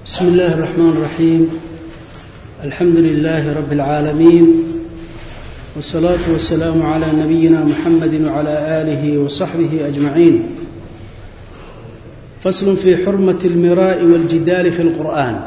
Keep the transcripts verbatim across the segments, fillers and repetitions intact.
بسم الله الرحمن الرحيم. الحمد لله رب العالمين، والصلاة والسلام على نبينا محمد وعلى آله وصحبه أجمعين. فصل في حرمة المراء والجدال في القرآن.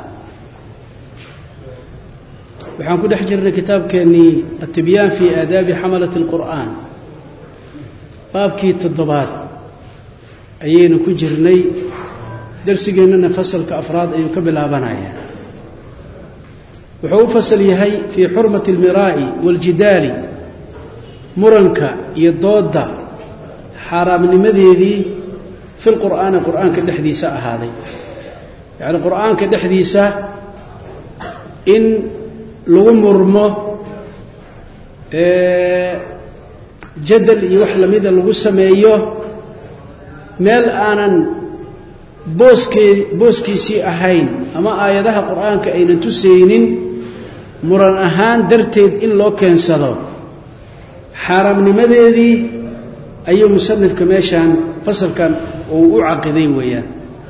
waxaan ku dhex jirnay kitaabkeennii التبيان في آداب حملة القرآن baabkii toddobaad ayaynu ku jirnay. darsigeennana fasalka afraad ayuu ka bilaabanayaa. wuxuu u fasal yahay fii xurmati almiraa'i waaljidaali, muranka iyo doodda xaaraamnimadeedii fi lqur'aani qur'aanka dhexdiisa ahaaday. yacni qur'aanka dhexdiisa in lagu murmo jadal iyo wax lamida lagu sameeyo meel aanan booskee booskiisii ahayn ama aayadaha qur'aanka aynan tusaynin, muran ahaan darteed in loo keensado xaaraamnimadeedii ayuu musanifka meeshaan fasalkan uu u caqiday weeyaan.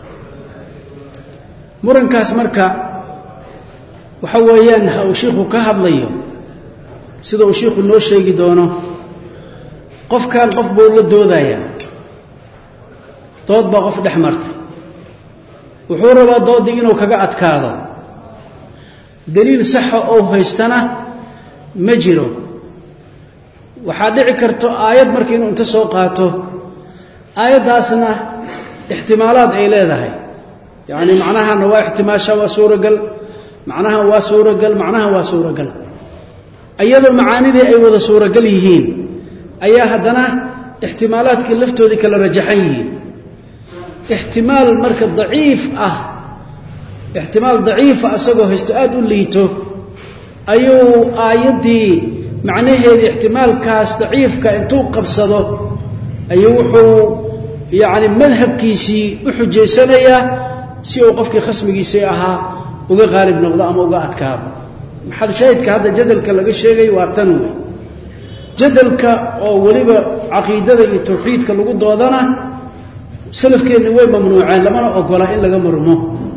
murankaas marka waxa weeyaan ha uu shiikhu ka hadlayo, sida uu shiikhu noo sheegi doono. qofkan qof buu la doodayaa, dood baa qof dhex martay, wuxuu rabaa doodii inuu kaga adkaado. daliil saxa oo haystana ma jiro. waxaa dhici karto aayad markii inuu inta soo qaato, aayaddaasna ixtimaalaad ay leedahay. yacni macnahana waa ixtimaasha, waa suuragal, macnaha waa suuragal, macnaha waa suuragal. iyadoo macaanidii ay wada suuragal yihiin ayaa haddana ixtimaalaadkii laftoodii kala rajaxan yihiin. ixtimaal marka daciif ah ixtimaal daciifa asagoo haysto aada u liito ayuu aayaddii macnaheedii ixtimaalkaas daciifka intuu qabsado ayuu wuxuu yacni madhabkiisii u xujaysanayaa si uu qofkii khasmigiisii ahaa uga qaalib noqdo ama uga adkaado. maxal shaahidka hadda jadalka laga sheegay waa tan wey. jadalka oo weliba caqiidada iyo tawxiidka lagu doodana salafkeenni way mamnuuceen, lamana ogola in laga murmo.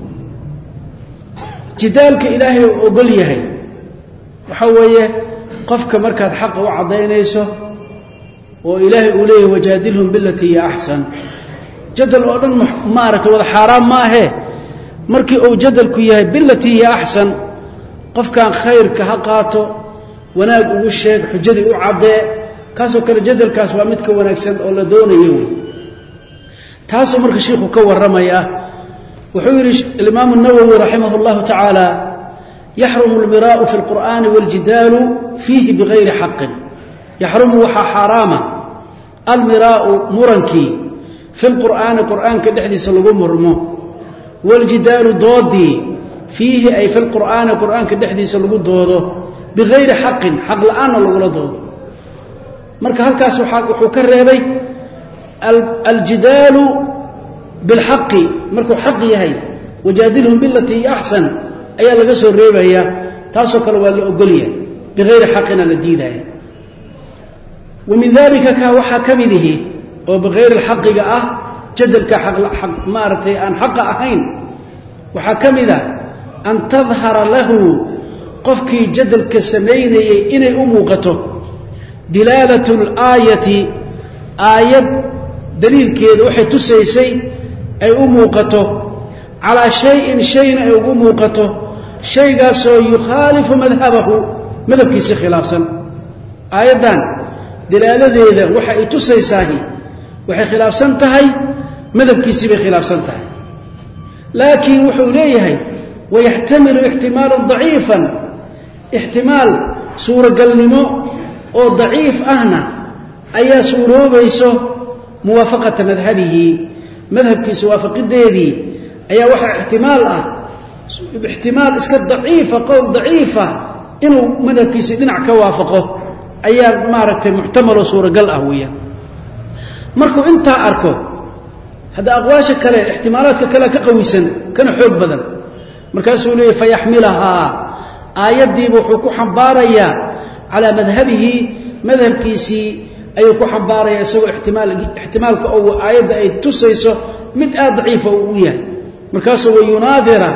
jidaalka ilaahay uu ogol yahay waxa weeye qofka markaad xaqa u caddaynayso oo ilaahay uu leeyahay wajaadilhum bilatii hiya axsan. jadal oo dhan maaragtay wada xaaraam maahe markii uu jadalku yahay bilatii hiya axsan, qofkan khayrka ha qaato, wanaag ugu sheeg, xujadii u caddee, kaasoo kale jadalkaas waa mid ka wanaagsan oo la doonayo wey. taasuu marka shiikhu ka warramaya. wuxuu yidhi alimaamu nawowi raximah اllahu tacaala: yaxrumu almiraa'u fi اlqur'aani waاljidaalu fiihi bigayri xaqin. yaxrumu waxaa xaaraama almiraa'u murankii fi lqur'aani qur'aanka dhexdiisa lagu murmo, waاljidaalu doodii fiihi ay fi lqur'aani qur'aanka dhexdiisa lagu doodo bigayri xaqin, xaq la'aanna lagula doodo. marka halkaas wuxuu ka reebay aljidaalu bilxaqi, markuu xaq yahay wajaadilhum bilatii hiya axsan ayaa laga soo reebayaa. taasoo kale waa la ogolyahay, bigayri xaqina la diidaya. wa min dalika ka waxaa ka mid ihi oo bigayri xaqiga ah, jadalka maaragtay aan xaqa ahayn, waxaa ka mid a an tadhara lahu qofkii jadalka samaynayay inay u muuqato dilaalatu laayati, aayad daliilkeeda waxay tusaysay ay u muuqato, calaa shayin shayna ay ugu muuqato, shaygaasoo yukhaalifu madhabahu, madhabkiisii khilaafsan. aayaddan dalaaladeeda waxa ay tusaysaahi waxay khilaafsan tahay madhabkiisii bay khilaafsan tahay. laakiin wuxuu leeyahay wayaxtamilu ixtimaalan daciifan, ixtimaal suuragalnimo oo daciif ahna ayaa suuroobayso muwaafaqata madhabihi, madhabkiisa waafaqideedii ayaa waxaa ixtimaal ah, ixtimaal iska daciifa, qowl daciifa inuu madhabkiisii dhinac ka waafaqo ayaa maaragtay muxtamaloo suuragal ah weeyaan. markuu intaa arko, hadda aqwaasha kale ixtimaalaadka kale ka qawisan kana xoog badan, markaasuu leeyahy fayaxmilahaa, aayaddiiba wuxuu ku xambaarayaa calaa madhabihi, madhabkiisii ayuu ku xambaaraya isagoo ixtimaal ixtimaalka oo aayadda ay tusayso mid aad daciifa uu yahay. markaasuu wayunaadira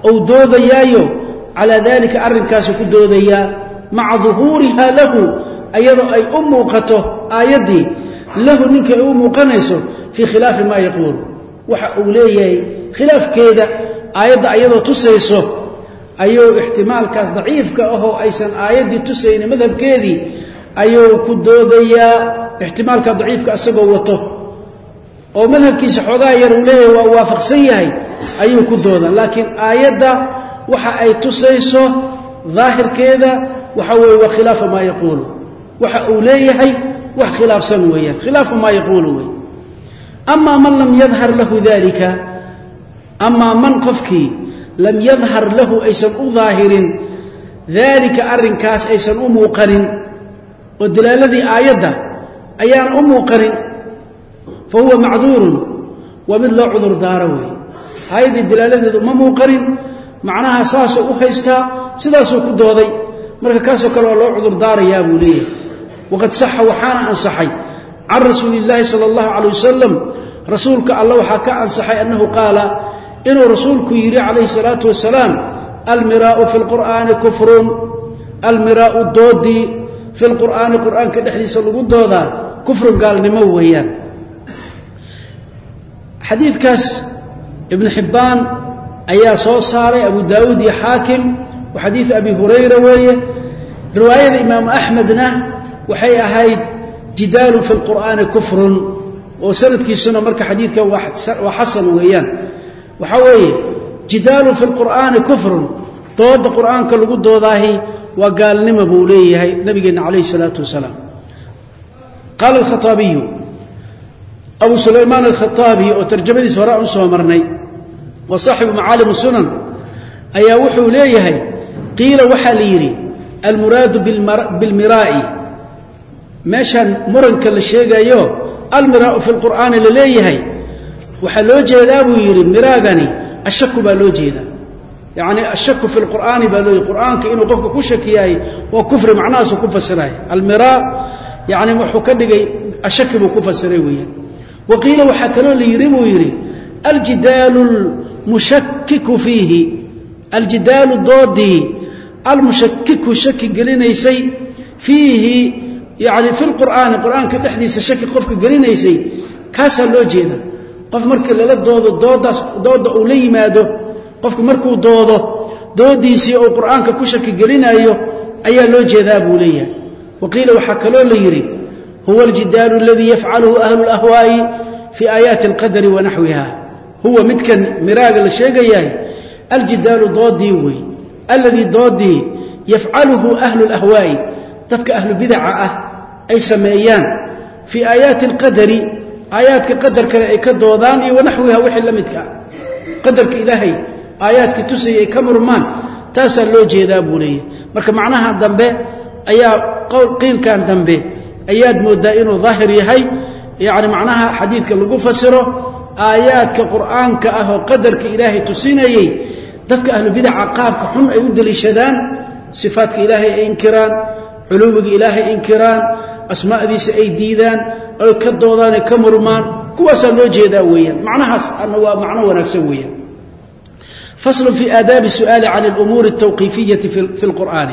أو دوديايو على ذلك أرنكاس كدوديا مع ظهورها له أيضا أي أموقته آيدي له منك أموقنيسه في خلاف ما يقول وحأوليه خلاف كذا آيدا أيضا تسيسه أيو احتمال كاس ضعيف كأهو أيسا آيدي تسين مذهب كذي أيو كدوديا احتمال كاس ضعيف كأسقوته أو مذهب كيس حقا يروليه ووافق سيهي أيو كدودا لكن آيدا وحا أي تسيسه ظاهر كذا وحوي وخلاف ما يقوله وحأوليه وخلاف سنويا خلاف ما يقوله أما من لم يظهر له ذلك أما من قفكي لم يظهر له أيسن ظاهر ذلك أرنكاس أيسن أموقرن والدلالة ذي آيادة أيان أموقرن فهو معذور ومن لا عذر داروي هذه الدلالة ذي أموقرن معناها ساسو أخيستا سداسو كدوضي مركا كاسو كالو الله عذر داري يا بوليه وقد صح وحانا أنصحي عن رسول الله صلى الله عليه وسلم رسولك الله حكى أنصحي أنه قال إنه رسولك يري عليه الصلاة والسلام المراء في القرآن كفر المراء الدودي في القرآن القرآن كدحديث الودودا كفر قال نموهيا حديث كاس ابن حبان أيا صوصاري أبو داود يا حاكم وحديث أبي هريرة ويه رواية الإمام أحمدنا وحي أهيد جدال في القرآن كفر وسند كيسنا مركا حديث واحد وحسن ويان وحوي جدال في القرآن كفر ضد القرآن كله قد ضاهي وقال نما بوليه نبينا عليه الصلاة والسلام قال الخطابي أبو سليمان الخطابي وترجمة سوراء صومرني وصاحب معالم السنن أي وحو ليه قيل وحليري المراد بالمراء ماشان مرنك الشيء يو المراء في القرآن اللي ليه وحلو جيدا أبو يري مراغني الشك بالو جيدا يعني الشك في القرآن بالو القرآن كأنه قفك كشك ياي وكفر معناه كفر سراي المراء يعني محكدي الشك بكفر سراي وقيل وحكلوا لي يري ويري الجدال المشكك فيه الجدال الضودي المشكك شك قلينيسي فيه يعني في القرآن القرآن كدحديث الشك قفك قلينيسي كاسا لو جيدا قف مركي للا دودو دودو او لا يمادو قفك مركو دودو دوديسي او قرآنك كشك قلينايو ايا لو جيدا بوليا وقيل وحكلوا ليري هو الجدال الذي يفعله أهل الأهواء في آيات القدر ونحوها هو متكن مراغ الشيء الجدال ضودي وي الذي ضودي يفعله أهل الأهواء تفك أهل بدعة أي سميان في آيات القدر آيات كقدر كأي كدودان ونحوها وحي لمتك قدر كإلهي آيات كتسي كمرمان تاسا لو جيدا بولي مركا معناها الدنبي أيا قيل كان دنبي أياد مدائن ظاهر يهي يعني معناها حديث كاللقو فسره آيات كقرآن كأهو قدر كإلهي تسيني ذاتك أهل بدع عقاب كحن أيود لشدان صفات كإلهي إنكران علوم إلهي إنكران أسماء ذي سأيديدان أو كالدوضان كمرمان كواسا لو جيدا ويا معناها أنه معنى ونكسويا فصل في آداب السؤال عن الأمور التوقيفية في القرآن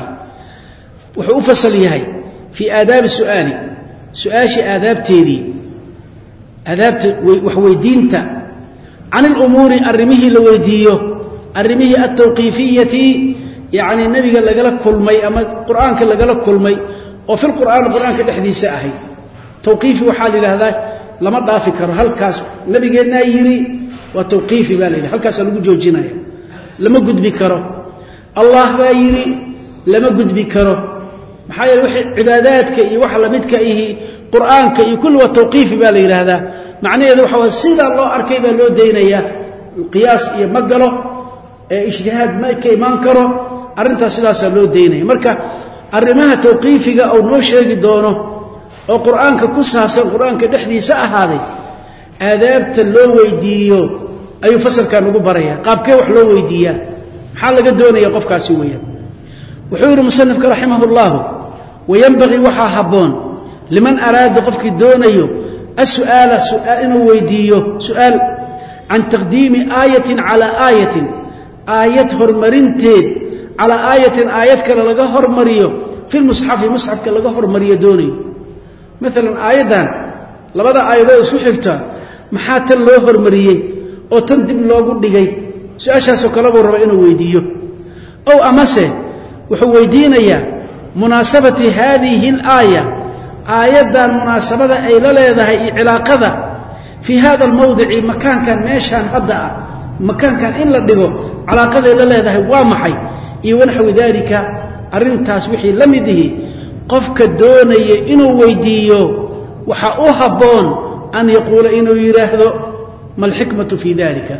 وحوفصل يهي في آداب السؤال سؤال آداب تيدي آداب وحويدينتا عن الأمور الرميه لويديه الرميه التوقيفية يعني النبي قال لك كل مي أما القرآن قال لك كل مي وفي القرآن القرآن كالحديث أهي توقيفي وحال لهذا لما ضافكر هل كاس النبي قال نايري وتوقيفي بالله هل كاس لو جوجنا لما قد بكره الله بايري لما قد بكره maxay wixii cibaadaadka iyo wax la midka ihi quraanka iyo kullu tawqiif baa la yiraahdaa macnaheedu waxa sida loo arkay baa loo deynaya qiyaas iyo magalo ee ijtihaad ma ka iman karo arinta sidaas loo deynay marka arimaha tawqiifiga oo noo sheegi doono oo quraanka ku saabsan quraanka dhexdiisa ahaaday aadaabta loo weydiiyo ayuu fasalkan ugu baraya qaabkee wax loo weydiiyaa maxaa laga doonayaa qofkaasi weeyaan wuxuu yiri musannifka rahimahullah وينبغي وحا حبون لمن أراد قفك دونيو السؤال سؤال إنه ويديو سؤال عن تقديم آية على آية آيات هرمرينتين على آية آيات كلا لغا هرمريو في المصحف مصحف كلا لغا هرمريو دوني مثلا آيادان لبدا آيادان اسكو خيغتا maxaa tan loo hormariyay oo tan dib loogu dhigay su'aashaas oo kala rabo inuu weydiiyo oo amase wuxuu weydiinayaa munaasabati hadhihi al-aaya aayadan munaasabada ay la leedahay cilaaqada fi hada al-mawdi'i makankan meeshan hadda ah makankan in la dhigo cilaaqada la leedahay waa maxay iyo wanaxu wadaalika arintaas wixii lamidihi qofka doonaya inuu weydiiyo waxa uu haboon أن يقول إنه يراهدو ما الحكمة في ذلك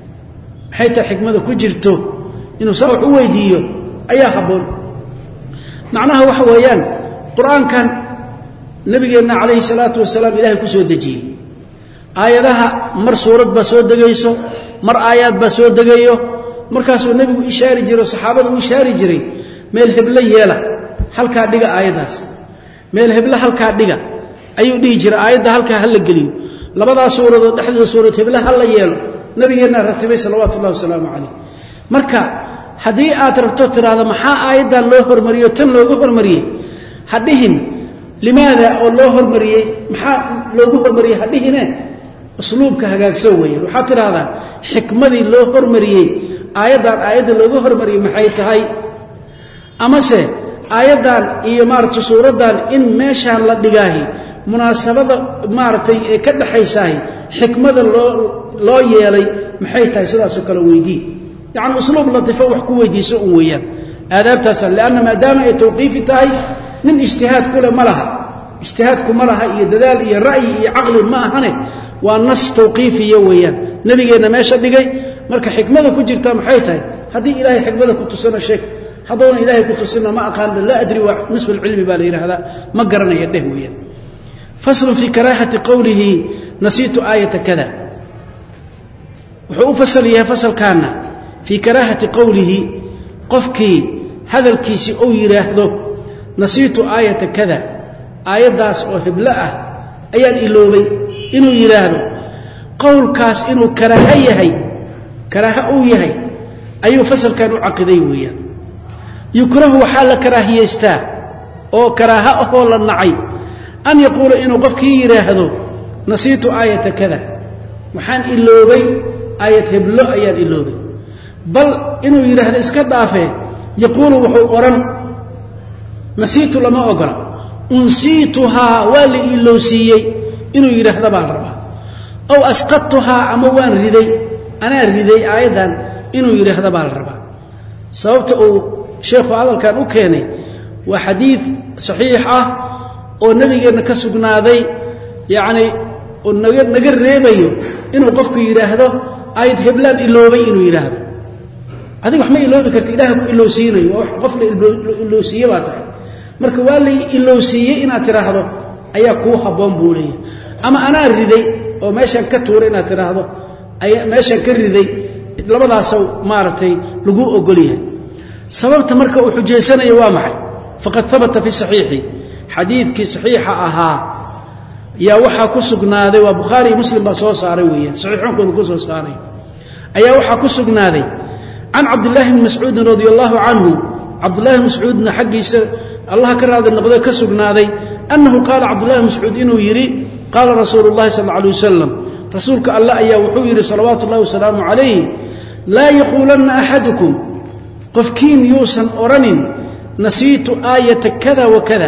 حيث حكمة كجرته إنه سوح ويديو أيها حبون معناها وحويان قرآن كان نبينا عليه الصلاة والسلام إلهي كسود دجي آية لها مر سورة بسود دقيسو مر آيات بسود دقيو مر كاسو النبي إشاري جري وصحابته إشاري جري ميل هبلي يلا هل كان دقا آية داس ميل هبلي هل كان دقا ayuu dhigi jiray aayada halka hal la galiyo labada suuradood dhaxda suurad hebla hal la yeelo nabigeena ratibay sallallahu alayhi wasallam marka hadii aad rabto tiraado maxaa aayadan loo hormariyo tan loogu hormariyay hadihin limaada oo loo hormariyay maxaa loogu hormariyay hadihine usluubka hagaagsan weeyay waxa tiraada xikmadii loo hormariyay aayadan aayada loogu hormariyay maxay tahay amase aayadan iyo maartu suuradan in meeshan la dhigaahi munaasabada maartay ee ka dhaxaysaay xikmada loo loo yeelay maxay tahay sidaas oo kala weydii yaani usluub latifa wax ku weydiiso oo weeyaan aadaabtaas laana maadaama ay tawqiif tahay nin ijtihaad kula malaha ijtihaadku malaha iyo dadaal iyo ra'yi iyo aqli ma ahane waa nas tawqiifiye weeyaan nabigeena meesha dhigay marka xikmada ku jirta maxay tahay hadii ilaahay xikmada ku tusana sheeg hadoona ilaahay ku tusina ma aqaan la adri wa nisb al-ilmi baa leeyahay ma garanaya dheh weeyaan فصل في كراهة قوله نسيت آية كذا وحو فصل يا فصل كان في كراهة قوله قفكي هذا الكيس أو يراهده نسيت آية كذا آية داس أو هبلأة أيان إلوبي إنو يراهده قول كاس إنو كراهية هي كراهة أو يهي أي فصل كانوا عقدي ويا يكره حال كراهية استا أو كراهة أهول النعي أن يقول إنه قفك يراهدو نسيت آية كذا وحان إلوبي آية هبلو آيات إلوبي بل إنه يراهد إسكت دافه يقول وحو أرن نسيت لما أقرأ أنسيتها والي إلوسيي إنه يراهد بالربا أو أسقطتها عموان ردي أنا ردي آيادا إنه يراهد بالربا سوابته شيخ عبد كان أكيني وحديث صحيحة oo nabigeena ka sugnaaday yaani oo naga naga reebayo inuu qofku yiraahdo ayad heblan iloobay inuu yiraahdo adiga wax ma iloobi karti ilaahay ku iloosiinayo wax qof la iloosiyo baa tahay marka waa la iloosiyo inaad tiraahdo ayaa ku haboon buulay ama ana riday oo meeshan ka tuuray inaad tiraahdo ayaa meeshan ka riday labadaas maartay lagu ogoliyaa sababta marka uu xujeysanayo waa maxay faqad thabata fi sahihi حديث صحيح أها يا وحى كسجنادي وبخاري مسلم بصوص عروية صحيحون كذو كسوس عروي أيا وحى كسجنادي عن عبد الله بن مسعود رضي الله عنه عبد الله بن مسعود حق يسر الله كره هذا النقد كسجنادي أنه قال عبد الله بن مسعود إنه يري قال رسول الله صلى الله عليه وسلم رسولك الله أيا وحوير صلوات الله وسلامه عليه لا يقولن أحدكم قفكين يوسن أورن نسيت آية كذا وكذا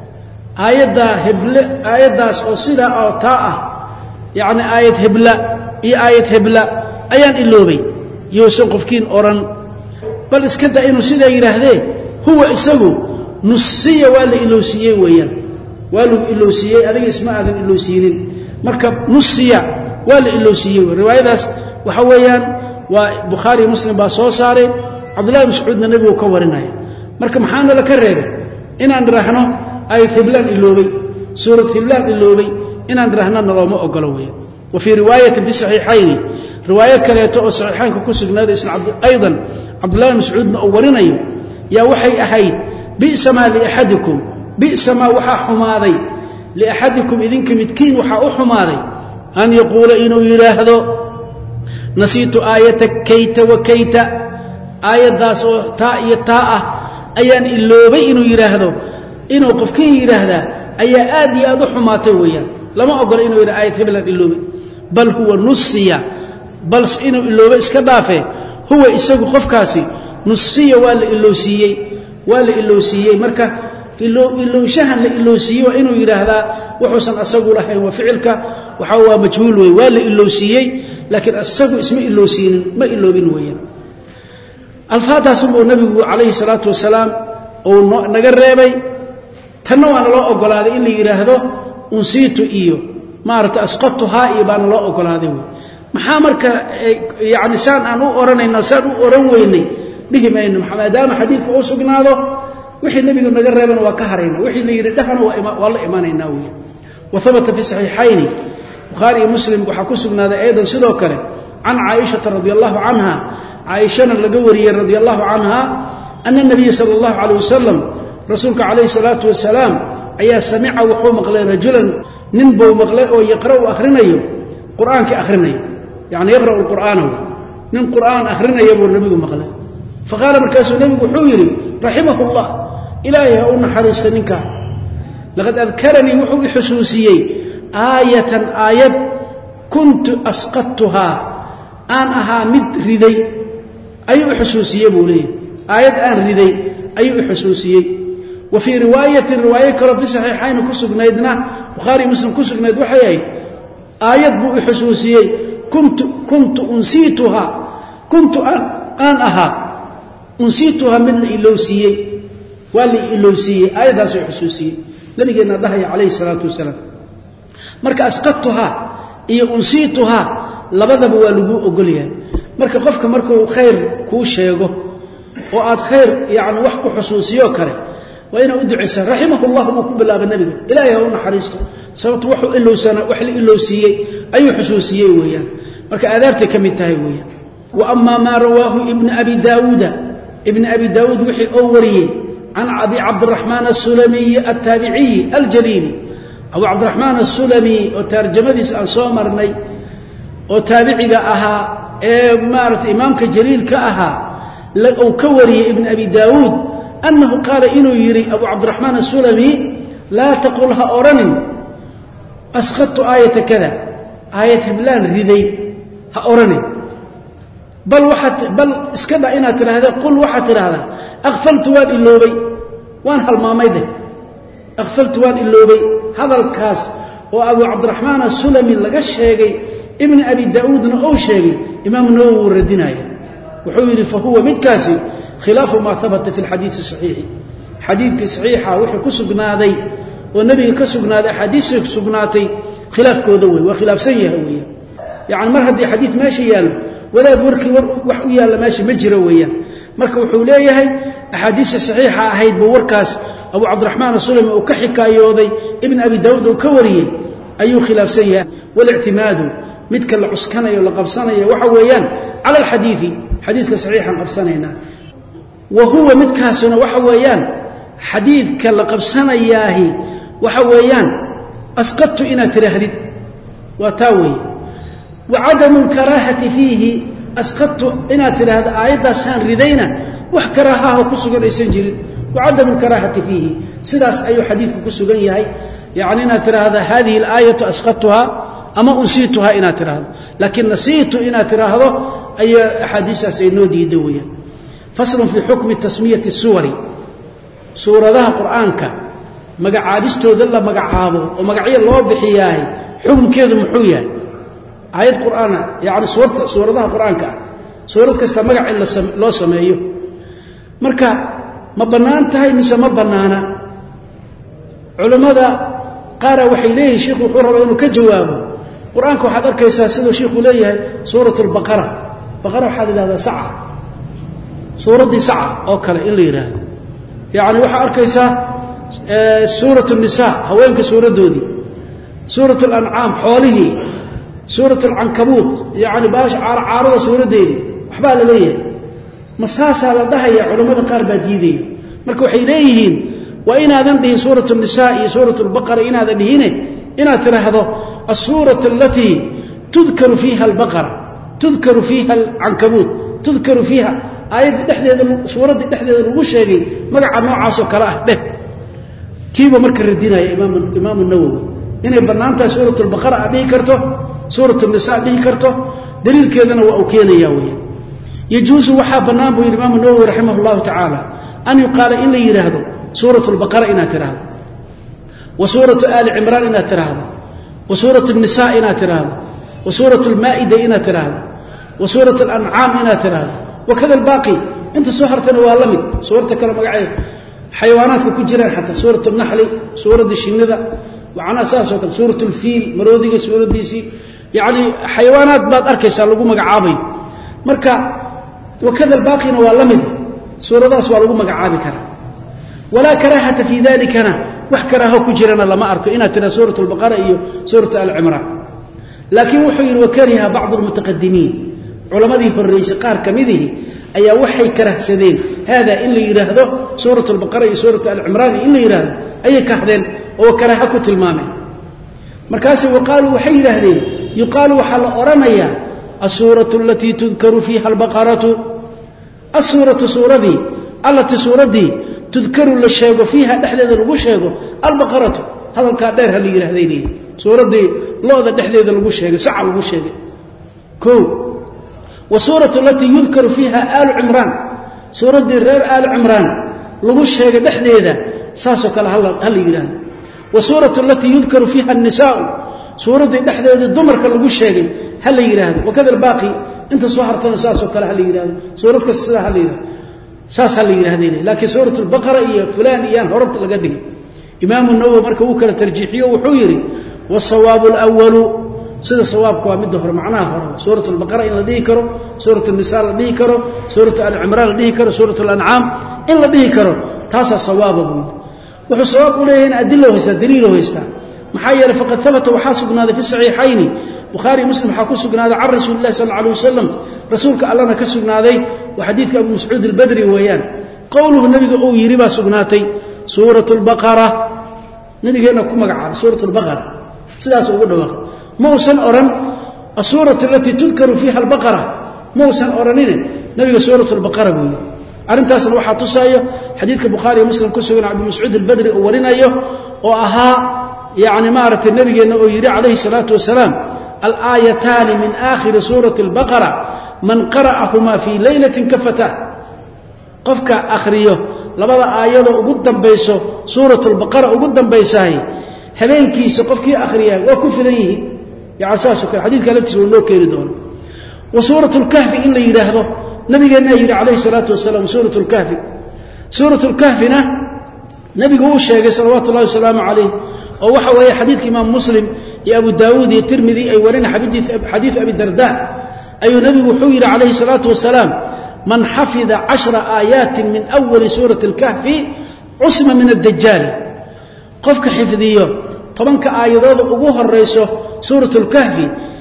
آية هبلة آية داس أو صدا أو تاء يعني آية هبلة إيه آية هبلة أيان إلوبي يوسن قفكين أورن بل إسكنت إنه صدا يرهده هو إسقو نصية ولا إلوسية ويان ولا إلوسية هذا اسمه هذا إلوسيين مركب نصية ولا إلوسية الرواية داس وحويان وبخاري مسلم باصوصاري عبد الله بن مسعود النبي وكورنا مركب محانا لكرره إن أن رهنه آية هبلان إلوبي سورة هبلان إلوبي إن أن رهنا نظام أقلوية وفي رواية بصحيحين رواية كليته صحيحين كوكسجنا أيضا عبد الله بن مسعود أورنا يا وحي أحي بئس ما لأحدكم بئس ما وحى حماضي لأحدكم إذن كمتكين وحى حماضي أن يقول إنه يراهدو نسيت آية كيت وكيت aayadaas oo taa iyo taa ah ayaan iloobay inuu yiraahdo inuu qofkii yiraahda ayaa aad iyo aad u xumaatay weeyaan lama ogolo inuu yiraahdo aayad hebel iloobay bal huwa nusiya bal inuu iloobay iska dhaafe huwa isagu qofkaasi nusiya wala iloosiyay wala iloosiyay marka ilo ilowshahan la iloosiyay waa inuu yiraahdo wuxuusan asagu lahayn waa ficilka waxa waa majhuul way wala iloosiyay laakiin asagu isma iloosiyeen ma iloobin weeyaan alfaadaas uu nabigu kaleey salaatu wasalaam oo naga reebay tan waa loo ogolaaday in la yiraahdo unsiitu iyo maarta asqatuha iyo baan loo ogolaaday maxaa marka yaani saan aan u oranayno saan u oran weynay dhigimayno maadaama xadiidku uu sugnaado wixii nabigu naga reeban waa ka harayna wixii la yiraahdo waa la iimaanayna weeyaan wa thabata fi sahihayni bukhari muslim waxa ku sugnaaday aydan sidoo kale an aisha radhiyallahu anha aisha laga wariyay radhiyallahu anha anna nabiy sallallahu alayhi wasallam rasuulka alayhi salatu wasalam ayaa sami'a wuxuu maqlay rajulan nin buu maqlay oo yaqra'u akhrinayo quraanka akhrinayo yaani yaqra'u alqur'ana nin qur'aan akhrinayo buu nabigu maqlay faqala markaasuu nabigu wuxuu yiri rahimahullah ilaahi ha una xariista ninka laqad adkarani wuxuu xusuusiyay aayatan aayad kuntu asqattuha aan ahaa mid riday ayuu xusuusiyay buu leeyahay aayad aan riday ayuu xusuusiyay wa fi riwaayatin riwaayat kale fi sahihayn ku sugnaydna bukhari muslim ku sugnayd waxay ahayd aayad buu xusuusiyay kuntu kuntu unsituha kuntu an aha unsituha min ilowsiyay wali ilowsiyay aayadaas uu xusuusiyay nabigeena dhahay alayhi salatu wasalam marka asqattuha iyo unsituha labadaba waa lagu ogolyahay marka qofka markuu khayr ku sheego oo aad khayr yaani wax ku xusuusiyo kale waa inuu duceysaa rahimahullah uu ku bilaabo nabiga ilaahay ha u naxariisto sababtu wuxuu ilowsana wax la ilowsiyay ayuu xusuusiyay weeyaan marka aadaabta kamid tahay weeyaan wa amma ma rawahu ibn abi daawud ibn abi daawud wixii oo wariyay an abi abdurrahman as-sulami at-tabi'i al-jalili abu abdurrahman as-sulami oo tarjamadiis aan soo marnay oo taabiciga ahaa ee maarta imaamka jaliilka ahaa la oo ka wariyay ibn abi daawud annahu qala inuu yiri abu abdurrahman as-sulami la taqulha oranin asqattu ayata kada ayat bilan riday ha oranin bal waxat bal iskada ina tiraahdo qul waxat tiraahdo aghfaltu waan iloobay waan halmaamayde aghfaltu waan iloobay hadalkaas oo abu abdurrahman as-sulami laga sheegay ibn abi daawudna oo sheegay imaam nawawi radinaya wuxuu yiri fa huwa midkaasi khilaaf ma thabata fi alhadith as-sahih hadithki sahiha wuxuu ku sugnaaday oo nabiga ka sugnaaday hadiis ku sugnaatay khilaafkooda way waa khilaafsan yahay weeyaan yaani mar hadii hadith meesha yaalo walaad warkii wax u yaala meesha ma jiro weeyaan marka wuxuu leeyahay ahadiis sahiha ahayd buu warkaas abu abdurrahman as-sulami oo ka xikaayooday ibn abi daawud oo ka wariyay ayuu khilaafsan yahay wal i'timaadu midka la cuskanayo la qabsanayo waxa weeyaan ala alhadithi hadithka sahihan qabsanayna wa huwa midkaasuna waxa weeyaan hadithka la qabsanayaahi waxa weeyaan asqattu ina tirahdid wa tawi wa adam al-karahati fihi asqattu ina tirahda aayada san ridayna wax karahaha ku sugan aysan jirin wa adam al-karahati fihi sidaas ayu hadithku ku sugan yahay yaani ina tirahda hadhihi al-ayatu asqattuha ama unsituha ina tirahdo laakin nasiitu ina tirahdo ay ahadiisas ay noo diiday weeyaan fasl fi hukm tasmiyati as-suwari suuradaha quraanka magacaabistooda la magacaabo oo magacyo loo bixiyaay xukunkeedu muxuu yahay ayad quraana yaani suurta suuradaha quraanka suurad kasta magac in loo sameeyo marka ma banaan tahay mise ma banaana culimada qaara waxay leeyihiin sheekhu wuxuu rabaa inuu ka jawaabo quraanka waxaad arkaysaa sidoo sheekhu leeyahay suuratul baqara baqara waxa la yiraahdaa saca suuradii saca oo kale in la yiraahdo yaani waxa arkaysaa suuratul nisaa haweenka suuradoodii suuratul an'am xoolihi suuratul ankabut yaani baash caarada suuradeedii waxba la leeyahay masaasa la dhahaya culimada qaar baa diiday marka waxay leeyihiin wa inaadan dhihin suuratul nisaa iyo suuratul baqara inaadan dhihine ina tiraahdo as-suuratu allati tudhkaru fiha al-baqara tudhkaru fiha al-ankabut tudhkaru fiha aayadda dhexdeeda suuradda dhexdeeda lagu sheegay magaca noocaas oo kala ah dheh tiiba marka radinaya imaam imaam an-Nawawi inay banaantahay suuratul baqara dhihi karto suuratul nisaa dhihi karto daliilkeedana waa uu keenaya weey yajuusu waxa banaan buu imaam an-Nawawi rahimahullahu ta'ala an yuqala in la yiraahdo suuratul baqara ina tiraahdo wa suuratu ali imran ina tiraahdo wa suuratul nisaa ina tiraahdo wa suuratul maa'ida ina tiraahdo wa suuratul an'am ina tiraahdo وكذا الباقي انت سحرتنا والمد سورته كلام مغعي حيوانات ku jiraan حتى سوره النحل سوره الشنده وعنا اساس وكل سوره الفيل مروديga suuradiisi يعني حيوانات baad arkaysa lagu magacaabay marka وكذا الباقي والمد suuradaas waa lagu magacaabi karaa ولا كراهه في ذلك انا wax karaaho ku jirana lama arko ina tira سوره البقره iyo سوره ال عمران لكن wuxuu yiri wakariha بعض المتقدمين علماء فريس قار كميده أي وحي كرهسدين هذا إلا يرهده سورة البقرة سورة العمران إلا يرهده أي كهذين هو كرهكة المامة مركاسي وقالوا وحي يرهدين يقال وحل أرميا السورة التي تذكر فيها البقرة السورة سورة دي التي سورة دي تذكر للشيء فيها نحلذ الوشيء البقرة هذا الكادر هل يرهديني سورة دي الله ذا نحلذ الوشيء سعى الوشيء كو وسورة التي يذكر فيها آل عمران سورة الرير آل عمران لغو الشيء دحديدا ساسو كلا هل يران وسورة التي يذكر فيها النساء سورة دحديدا الدمر كاللغو الشيء هل يران وكذا الباقي انت صحرتنا ساسو كلا هل يران سورة كالسلاة هل يران ساس هل يران لكن سورة البقرة إيا فلان إيان هربت لقدم إمام النووي مركا وكلا ترجيحيه وحويري والصواب الأول sida sawaabku waa mid hore macnaha hore suuratul baqara in la dhihi karo suuratul nisaa la dhihi karo suuratul al-imran la dhihi karo suuratul an'am in la dhihi karo taasa sawaabagu wuxuu sawaab u leeyahay adillo haysta daliil haysta maxaa yeelay faqad thabata waxa sugnaaday fi sahihayn bukhari muslim waxa ku sugnaaday ar rasuulullaahi sallallahu alayhi wasallam rasuulka allahna ka sugnaaday wa xadiidka abu mas'uud al-badri weeyaan qowluhu nabiga uu yiri baa sugnaatay suuratul baqara nabigeena ku magacaabay suuratul baqara sidaas ugu dhawaaqay موسن أورن السورة التي تذكر فيها البقرة موسن أورنين نبي سورة البقرة بوي أرنت أصل واحد تصايا حديث البخاري ومسلم كسرنا عبد مسعود البدري أورنا أيه وأها يعني مارة النبي أنه يري عليه الصلاة والسلام الآيتان من آخر سورة البقرة من قرأهما في ليلة كفتاه قفك آخريه لبدا آيات قدام بيسو سورة البقرة قدام بيساهي هبينكي سقفكي آخريه وكفليه يعني أساسك الحديث قالت سنو كيردون وسورة الكهف إن لي يراهده نبينا يرى عليه الصلاة والسلام سورة الكهف سورة الكهفنا نبي هو الشيخ صلوات الله وسلامه عليه ووحى وهي حديث إمام مسلم يا أبو داود يا الترمذي أي ورنا حديث حديث أبي الدرداء أي نبي وحير عليه الصلاة والسلام من حفظ عشر آيات من أول سورة الكهف عصم من الدجال قفك حفظيه طبعا كآيات أبوها الرئيسه سورة الكهف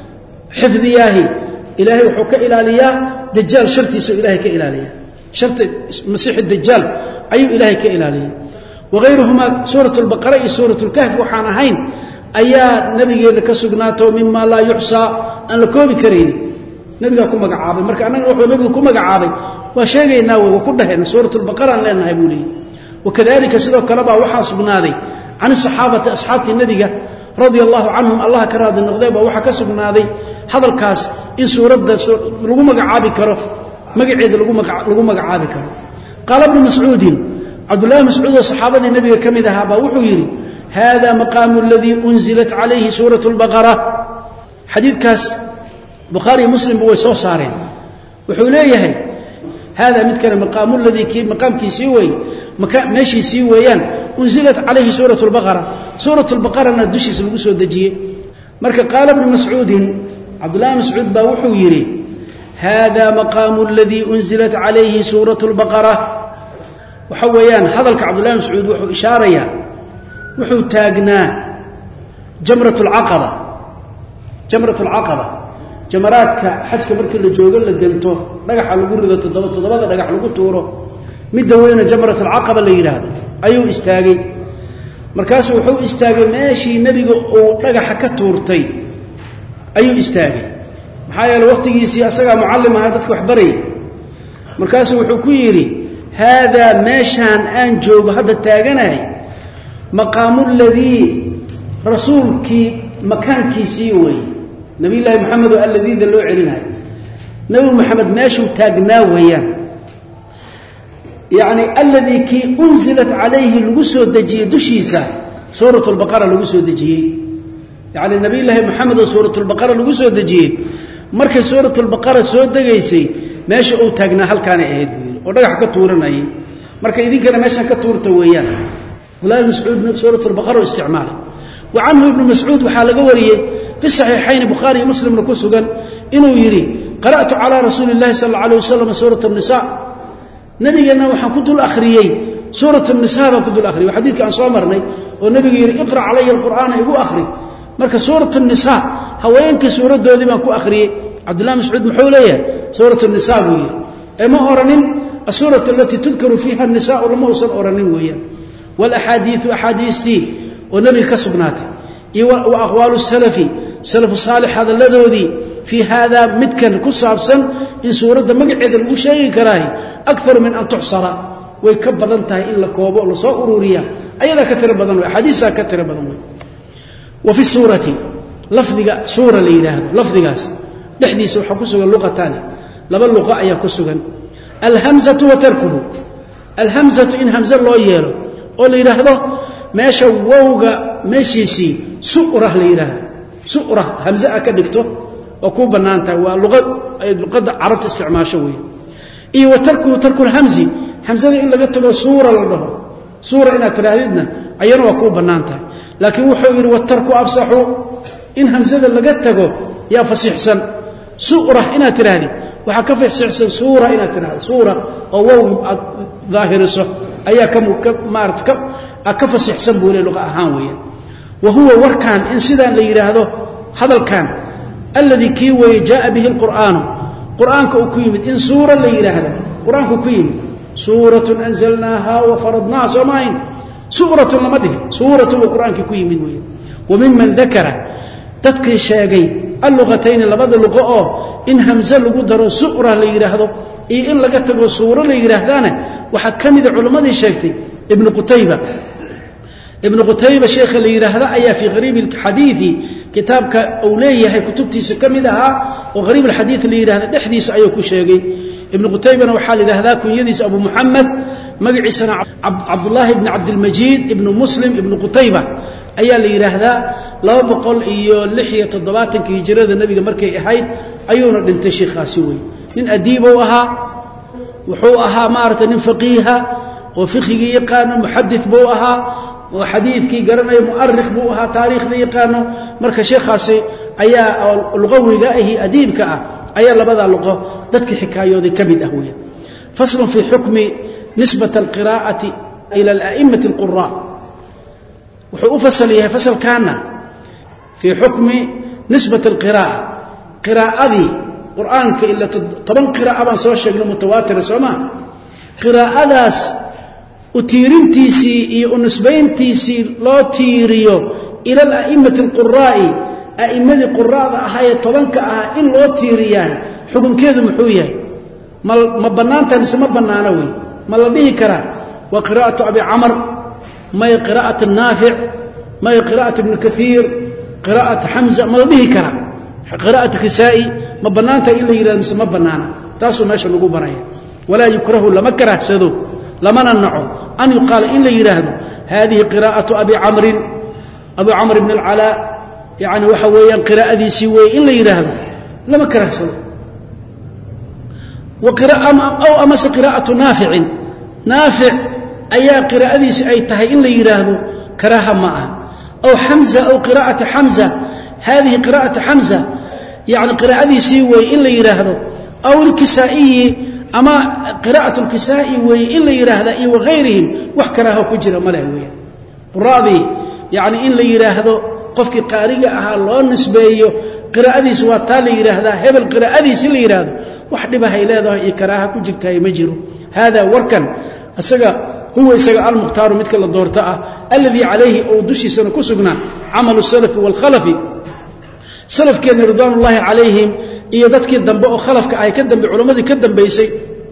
حفظياه إلهي وحوك إلالياه دجال شرطي سو إلهي كإلالياه شرط مسيح الدجال أي إلهي كإلالياه وغيرهما سورة البقرة سورة الكهف وحانهين أيا نبي لك سقناته مما لا يحصى أن لكوبي كريم نبي لكم مقعابي مركا أنا نروح نبي لكم مقعابي وشيء ناوي وكلها سورة البقرة لأنها يقولي وكذلك سيدو كلبا وحا سقنادي عن الصحابة أصحاب النبي رضي الله عنهم الله كراد النقديب وحا كسقنادي هذا الكاس إن سورة لغو مقعابي كره مقعيد لغو مقعابي كره قال ابن مسعود عبد الله مسعود صحابة النبي كم ذهب وحويري هذا مقام الذي أنزلت عليه سورة البقرة حديث كاس بخاري مسلم بويسو صارين وحوليه هذا مثل مقام الذي كي مقام كي سيوي مكان ماشي سيويان أنزلت عليه سورة البقرة سورة البقرة ندشي سلوسو دجيه مركا قال ابن مسعود عبد الله مسعود باوحو يري هذا مقام الذي أنزلت عليه سورة البقرة وحويان هذا عبد الله مسعود وحو إشاريا وحو تاقنا جمرة العقبة جمرة العقبة جمراتك حجك markii la joogo la ganto dhagaxa lagu rido toddoba toddobada dhagax lagu tuuro mid weeyna jamrat al-aqaba la yiraahdo ayuu istaagay markaas wuxuu istaagay meeshii nabiga oo dhagaxa ka tuurtay ayuu istaagay maxaa yeelay waqtigiisii asaga muallim ah dadka wax baray markaas wuxuu ku yiri hada meeshan aan joogo hadda taaganahay maqaamul ladii rasuulkii makaankiisii way nabi ilaahi maxamed alladii loo celinayo nabi maxamed meeshuu taagnaa weeyaan يعني الذي كي أنزلت عليه لغسو دجيه دشيسا سورة البقرة لغسو دجيه يعني النبي الله محمد سورة البقرة لغسو دجيه مركز سورة البقرة سو دجيسي ماشي او تاغنا halkaan ay ahayd buu oo dhagax ka tuuranay marka idinkana meeshan ka tuurta weeyaan Abdullah Mas'ud سورة البقرة استعمال وعنه ابن مسعود waxa laga wariyay في الصحيحين بخاري ومسلم ku sugan inuu yiri قرأت على رسول الله صلى الله عليه وسلم سورة النساء نبينا waxaan ku dul akhriyay suuratu an-nisaa ku dul akhriyay xadiidka aan soo marnay oo nabiga yiri iqra alayya al-qur'aan igu akhri marka suuratu an-nisaa haweenka suuradoodii baan ku akhriyay Abdullah Mas'ud muxuu leeyahay suuratu an-nisaa buu yiri ama oranin as-suuratu allati tudkaru fiha an-nisaa lama usan oranin weeyaan wal ahadith ahadithi oo nabiga ka sugnaatay iyo wa aqwalu salafi salafu salih hada ladoodii في هذا متكن كسابسن إن سورة مقعد المشاهي كراهي أكثر من أن تحصر ويكبضنتها إلا كوبا ولا صور أروريا أيضا كثير بدن حديثها كثير بدن وفي السورة لفظ سورة ليلة لفظ قاس نحديث وحكسوا اللغة تانية لما اللغة أي كسوا الهمزة وتركه الهمزة إن همزة الله يالو قول هذا ما شووغا ماشي سي سؤرة ليلة سؤرة همزة أكدكتو وكو بنانتا ولغه لغه عربت استعماشه وي اي وتركه ترك الهمزي همزه ان لغا تغو سوره لده سوره ان تراهيدنا اينا وكو بنانتا لكن وحو يري وترك افصحوا ان همزه لغا تغو يا فصيحسن سوره ان تراهيد waxa ka fixsan suura ina tiraahdo suura oo wow ظاهرسه ayaa ka maart ka ka fixsan buule luqa ahaan weeyaan wahuwa warkan in sidaan la yiraahdo hadalkan الذي كي وجاء به القرآن قرآن كوكيمد إن سورة اللي يرهد قرآن كوكيمد سورة أنزلناها وفرضناها سماين سورة لمده سورة القرآن كوكيمد وممن ذكر تذكر الشيء اللغتين لبدا اللغة إن همزة لقدر سورة اللي يرهد إيه إن لقد سورة اللي يرهدانه وحكمد علماء الشيخ ابن قتيبة ابن قتيبة شيخ اللي يرهد أي في غريب الحديث كتابك أوليه هي كتبتي سكمدها وغريب الحديث اللي يرهد الحديث أيوك شيء ابن قتيبة وحال لهذا كن يديس أبو محمد مقعي سنة عبد الله بن عبد المجيد ابن مسلم ابن قتيبة أي اللي يرهد لو بقول إيو لحية الضباط كي جراد النبي مركي إحايد أيونا لنتشي خاسوي من أديبوها وحوها مارة من فقيها وفقه يقان محدث بوها وحديث كي قرنay mu'arrikh buu aha taariikh yaqaano marka sheekhaasi ayaa luqawiga ahi adiibka ah ayaa labada luqo dadka xikaayooday kamid ah weeyaan fasl fi hukmi nisbat alqira'ati ila al-a'immah al-qurra wuxuu fasal yahay fasal kana fi hukmi nisbat al-qira'a qira'adi qur'aanka illa toban qira'a baan soo sheegnay mutawaatir soma qira'adaas وتيرنتيسي اي ونسبينتيسي لو تيريو الى الائمه القراء ائمه القراء هي طبنك اه ان لو تيريان حكمكيده مخو يحيى ما بنانتا ما بنانا وي ما لا دهي كرا وقراءه ابي عمرو ما قراءه النافع ما قراءه ابن كثير قراءه حمزه ما لا دهي كرا قراءه كسائي ما بنانتا الا يراد ما بنانا تاسو ماشي لوغو برايا ولا يكره لما كرهسدو لما ننعو أن يقال إلا يرهد هذه قراءة أبي عمرو أبو عمرو بن العلاء يعني وحويا قراءة سوي إلا يرهد لما كرهسه وقراءة أو أمس قراءة نافع نافع أي قراءة سأيتها إلا يرهد كراها معها أو حمزة أو قراءة حمزة هذه قراءة حمزة يعني قراءة سوي إلا يرهد أو الكسائي أما قراءة الكسائي وإلا يراهد وغيرهم وحكراها كجرة ملاوية راضي يعني إلا يراهد قفك قارئة أها الله نسبيه قراءة سوى تالي يراهد هبل قراءة سيلا يراهد وحد بها إلا ذا يكراها كجرة مجره هذا وركن السجا هو السجا المختار مثل الدورتاء الذي عليه أو دشي سنكسقنا عمل السلف والخلف سلف كان رضوان الله عليهم iyo dadkii dambe oo khalafka ay ka dambe culimadii ka dambeysay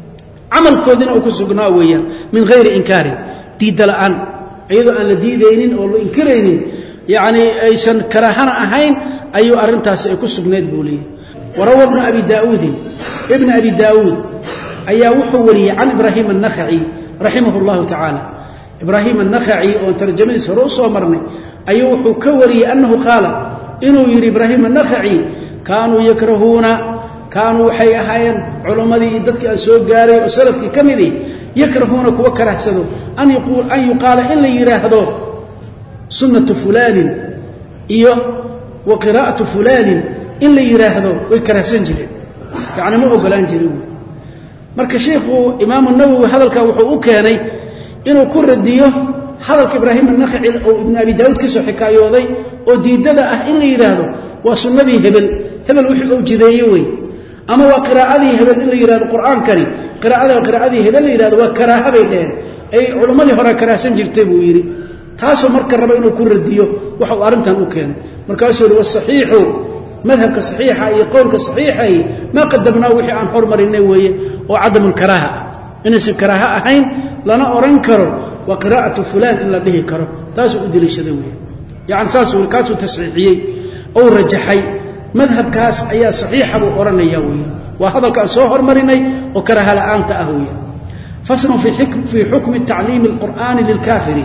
camalkoodina uu ku sugnaa weeyaan min ghayri inkaarin diidala'aan iyadoo aan la diidaynin oo la inkiraynin yani aysan karaahana ahayn ayuu arrintaasi ay ku sugneed buu leeyahay warawa ibn abi daa'uud ibn abi daa'uud ayaa wuxuu wariyay can ibraahim an-nakha'i rahimahullahu ta'ala ibraahim an-nakha'i oo tarjamadiisa hore u soo marnay ayuu wuxuu ka wariyay annahu qaala inuu yiri ibraahim an-nakha'i kaanuu yakrahuuna kaanuu waxay ahaayeen culimmadii dadkii aan soo gaaray oo salafkii ka midii yakrahuuna kuwa karahsado an yaqul an yuqaala in la yiraahdo sunnatu fulaanin iyo wa qiraa'atu fulaanin in la yiraahdo way karahsan jireen yaani ma ogolaan jirin marka sheekhu imaam an-nawawi hadalka wuxuu u keenay inuu ku radiyo hadalka ibraahim an-nakha'i oo ibn abi daawud ka soo xikaayooday oo diidada ah in la yiraahdo waa sunnadii hebel hebel wixii uu jideeyay way ama waa qiraa'adii hebel in la yiraahdo qur'aankani qiraa'ada qiraa'adii hebel la yiraahdo waa karaaha bay dheen ay culimadii hore karaahsan jirtay buu yiri taasoo marka raba inuu ku radiyo waxa uu arintan u keenay markaasuu yiri wasaxiixu madhabka saxiixa iyo qowlka saxiixa ma qadamnaa wixii aan hormarinay weeye oo cadamul karaaha inaysan karaaha ahayn lana oran karo wa qiraa'atu fulaan in la dhihi karo taasoo u dilishaday weeye yaani saasuu kaasuu tasxiixiyay oo rajaxay madhabkaas ayaa saxiixa buu oranaya weeye waa hadalka soo hormarinay oo karaaha la'aanta ah weeye faslu fi hukm fi hukm ta'liim al-qur'aan lil-kaafiri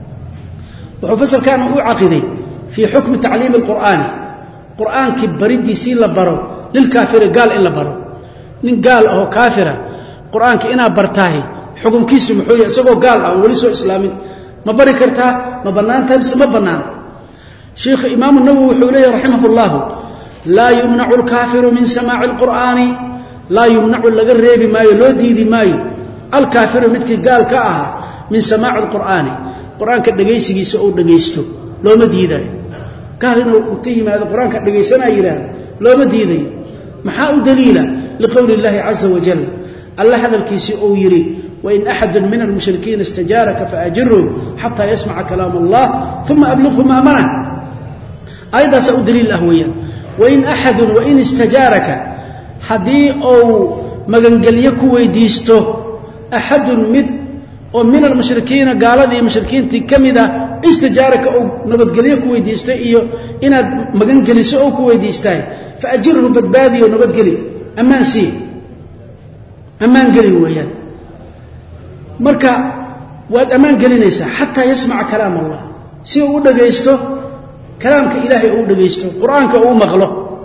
wuxuu fasalkan u caqiday fi hukm ta'liim al-qur'aan qur'aanki baridiisi la baro lil-kaafiri gaal in la baro nin gaal oo kaafira qur'aanka ina bartaahay xukunkiisu muxuu yahay isagoo gaal ah wali soo islaamin ma bari kartaa ma banaantahay mise ma banaan sheekh imaam an-nawawi wuxuu leeyahay rahimahullah la yumna'u al-kafiru min samaa'i al-qur'ani la yumna'u laga reebi maayo loo diidi maayo al-kafiru midki gaal ka ah min samaa'i al-qur'ani qur'aanka dhageysigiisa oo dhageysto looma diidayo gaal inuu u tiimaado qur'aanka dhageysanaa yiraahdo looma diidayo maxaa u daliila liqawli illahi azza wa jalla allah hadalkiisi oo yiri wa in ahadun min al-mushrikeen istajaraka fa'ajirhu hatta yasma'a kalam allah thumma ablighu ma amara ayda sa u daliil ahwiya wa in ahadun wa in istajaraka hadii oo magangaliyo ku weydiisto ahadun mid oo min al-mushrikeen gaaladii mushrikiintii kamida istijaaraka oo nabadgaliyo ku weydiistay iyo inaad magangaliso oo ku weydiistay fa'ajirhu badbaadiyo nabadgali amaan si amaan gali weeyaan marka waad amaan galinaysa hatta yasma'a kalaam allah si uu dhageysto kalaamka ilaahay uu dhageysto quraanka uu maqlo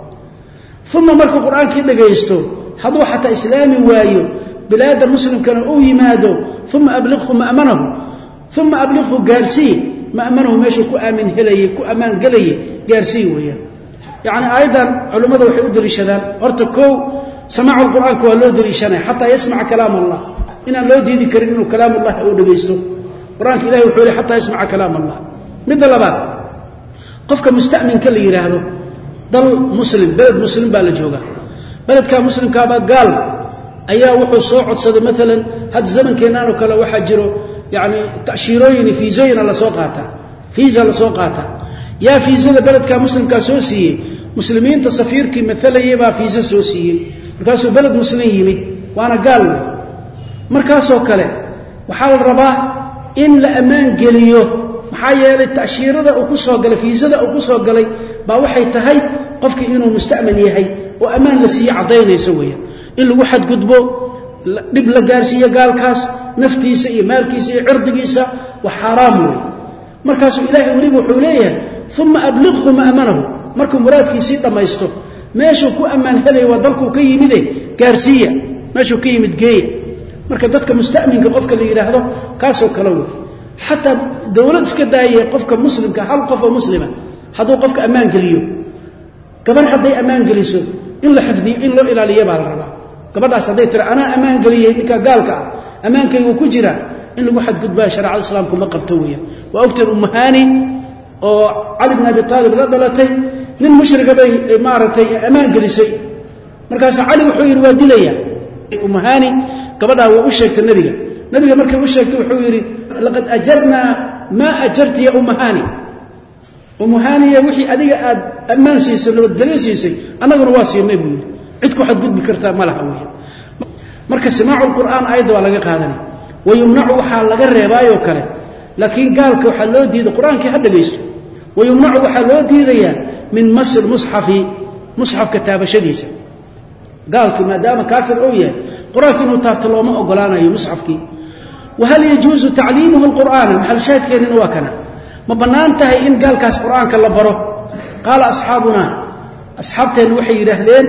thumma marka quraanka dhageysto haduu hatta islaami waayo bilaad muslimkana uu yimaado thumma ablighu ma'manahu thumma ablighu gaarsi ma'manahu meesha ku aamin helay ku amaan galay gaarsi weeyaan yaani aydan culimadu waxay u dirishadaan horta koow samaacu quraanka waa loo dirishanay hatta yasma'a kalaam allah ina loo diidi karin inuu kalaam allah uu dhageysto quraanka ilaahay wuxuu leeyahay hatta yasma'a kalaam allah mid labaad qofka musta'minka la yiraahdo dal muslim balad muslim baa la jooga baladka muslimka ba gaal ayaa wuxuu soo codsaday midalan had zamankeenan oo kale waxa jiro yaani taashirooyin fiizoyin la soo qaata fiiza la soo qaata ya fiizada baladka muslimka soo siiyay muslimiinta safiirkii midalayay baa fiiza soo siiyay markaasuu balad muslim yimid waana gaal markaasoo kale waxa la rabaa in la amaan geliyo maxaa yeelay taashirada uu ku soo galay fiizada uu ku soo galay baa waxay tahay qofkii inuu musta'man yahay oo amaan la siiyo cadeynayso weeyaan in lagu xad gudbo dib la gaarsiyo gaalkaas naftiisa iyo maalkiisa iyo cirdigiisa waa xaraam weey markaas ilaahay waliba wuxuu leeyahay thumma ablighu ma'manahu markuu muraadkiisa dhamaysto meeshu ku amaan helay waa dalku ka yimid gaarsiya meeshu ka yimid geeya marka dadka musta'minka qofka la yiraahdo kaasoo kala weey hatta dawlad iska daayay qofka muslimka hal qof oo muslima haduu qofka amaan galiyo gabar haday amaan galiso in la xifdiyo in loo ilaaliyo baa la rabaa gabadhaas haday tira ana amaan galiyay ninka gaalka amaankaygu ku jira in lagu xad gudbaa shariicada islaamku ma qabto weeyaan waa ogteen ummahani oo Ali ibn Abi Talib la dhalatay nin mushriga bay maaratay amaan galisay markaas Ali wuxuu yiri waa dilaya ummahani gabadha waa u sheegtay nabiga nabiga markii uu sheegtay wuxuu yiri laqad ajarna ma ajarti ya ummahani ummahani wixii adiga aad amaan siisay nabad galisiisay anaguna waa siinay buu yiri cid ku xad gudbi kartaa ma laha weeyaan marka simaacu qur'aan ayda waa laga qaadanay wayumnacu waxa laga reebaayo kale laakiin gaalka waxa loo diiday quraanka ha dhageysto wayumnacu waxa loo diidaya min masl mushafi mushaf kitaabashadiisa gaalka maadaama kaafir oo yahay quraanka inuu taabto looma ogolaanayo mushafki وهل يجوز تعليمه القرآن محل شاهد كان وكنا ما بنانته إن قال كاس قرآن كلا بره قال أصحابنا أصحاب الوحي رهلين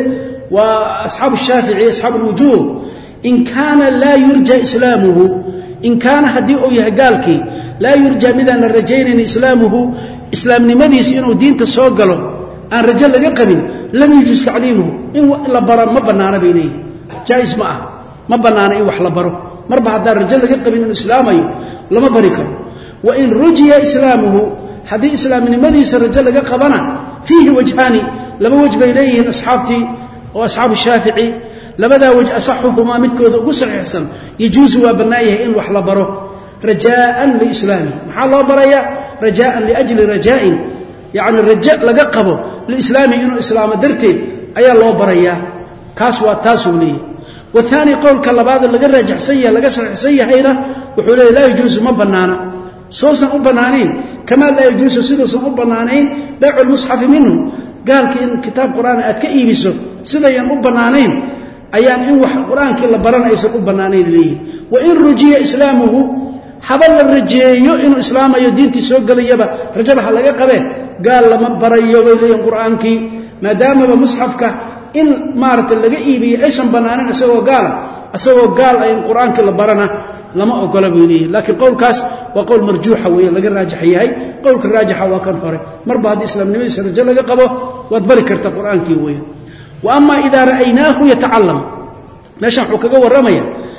وأصحاب الشافعي أصحاب الوجوه إن كان لا يرجى إسلامه إن كان هديء يهقالك لا يرجى مذن الرجين إن إسلامه إسلام نمديس إنه دين تسوقله أن رجل يقبل لم يجوز تعليمه إن إلا برا ما بنانا بينيه جائز معه ما بنانا إيه وحلا بره مربع هذا الرجل يقبل من الإسلام لما بركه وإن رجي إسلامه حديث إسلام من مديس الرجل يقبنا فيه وجهان لما وجب إليه أصحابتي وأصحاب الشافعي لبدا وجه أصحهما متكوذ قصر حسن يجوز وبنائه إن وحلا بره رجاء لإسلامه محال الله بريا رجاء لأجل رجاء يعني الرجاء لقبه لإسلامه إنه إسلام درتي أي الله بريا كاسوا تاسوا ليه والثاني قول كلا بعض اللي قرر جحسية اللي قصر حسية هينا وحوله لا يجوز ما بنانا صوصا أبنانين كما لا يجوز سيدوسا أبنانين بيع المصحف منه قال كإن كتاب قرآن أتكئي بسه سيدا أبنانين أيان إن وح القرآن كلا برانا يسر أبنانين ليه وإن رجي إسلامه حبل الرجي إنه إسلام يدين تسوق لي يبا رجبها لقى قبه قال لما بريو إليه القرآن كي ما دام بمصحفك إن مارت اللي إيبي إيشان بنانين أسوه قال أسوه قال إن القرآن كلا برنا لما أقول بينيه لكن قول كاس وقول مرجوحة ويا لقى الراجح هي قول الراجح وكان فرق مربع هذا الإسلام نبي سرجل لقى قبه وتبرك القرآن كي ويا وأما إذا رأيناه يتعلم ماشي حكوا والرمية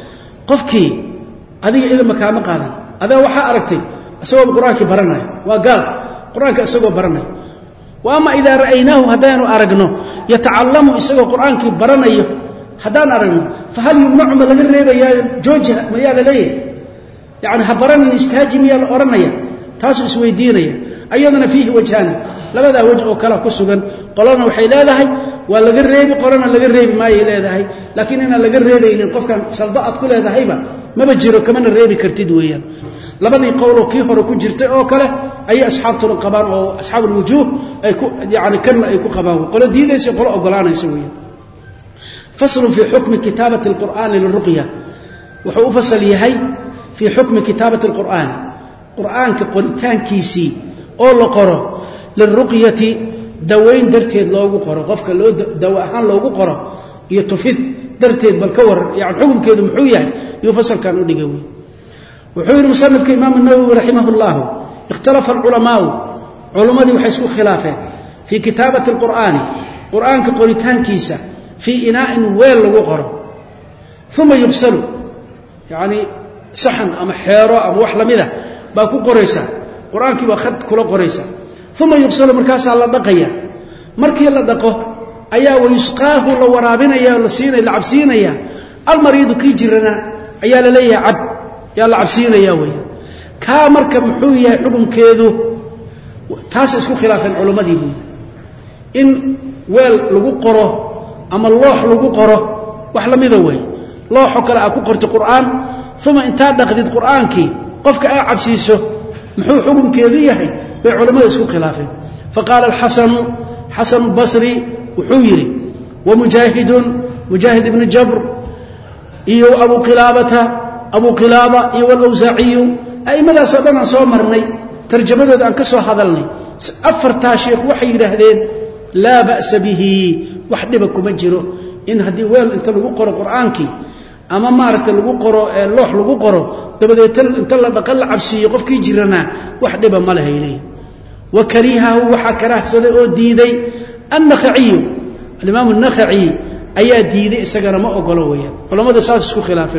قفكي هذه إذا مكان قالا هذا وحى أركتي أسوه القرآن كي برنا وقال القرآن كأسوه برنا وأما إذا رأيناه هدان أرقنه يتعلم إسوى القرآن كي برنيه هدان أرقنه فهل يمنع من الغريبة يا جوجه ميال ليه يعني هبرنا نستهاجي ميال أرنيه تاسو اسوي دينيه أيضا فيه وجهان لماذا وجهه كلا كسوغا قلنا وحي لا لهي ولا غريبة قلنا لغريبة ما يلا لهي لكن أنا لغريبة إن قف كان صلدات كل هذا هيبة ما بجيرو كمان الريبة كرتيد ويا لبني قولوا كيف هو كن جرت أو كله أي أصحاب طرق قبان أو أصحاب الوجوه أي يعني كم أي قبان قل دي ليس يقول أقولان يسويه فصل في حكم كتابة القرآن للرقية وحو فصل يهي في حكم كتابة القرآن قرآن كقريتان كيسي أو لقرأ للرقية دوين درتيد لوجو قرأ قفك لو دواءان لوجو قرأ يتفيد درتيد بالكور يعني حكم كده محويه يفصل كانوا دقوي وحير مصنف كإمام النووي رحمه الله اختلف العلماء علماء وحيسوا خلافه في كتابة القرآن قرآن كقريتان كيسة في إناء ويل وقرأ ثم يغسل يعني صحن أم حيرة أم وحلة مذا باكو قريسة قرآن كي باخد كل قريسة ثم يغسل مركز على الدقية مركي الله دقه أيا ويسقاه لو ورابنا يا لسينا العبسينا يا المريض كي جرنا أيا للي عب يا العبسين يا ويا كامرك محوية حكم كذو تاس اسكو خلاف العلماء دي بي إن ويل لغو قره أما اللوح لغو قره وحلا ميدا وي لوح وكلا أكو قرت قرآن ثم انتاد نقدد قرآن كي قفك أي عبسيسه محو حكم كذو يحي بالعلماء اسكو خلافه فقال الحسن حسن البصري وحويري ومجاهد مجاهد بن جبر إيو أبو قلابة أبو قلابة والأوزاعي أي ماذا صدنا صومرني ترجمة أن كسر هذلني أفرتا شيخ وحي رهدين لا بأس به وحدبكم مجره إن هدي ويل أنت لو قرأ قرآنك أما مارت لو قرأ اللوح لو قرأ تبدأ أنت لا بقل عبسي يقفك جرنا وحدب ما له إليه وكريهه وحكره سلء ديدي النخعي الإمام النخعي أي ديدي سجن ما أقولوه فلما ده ساس سكو خلافه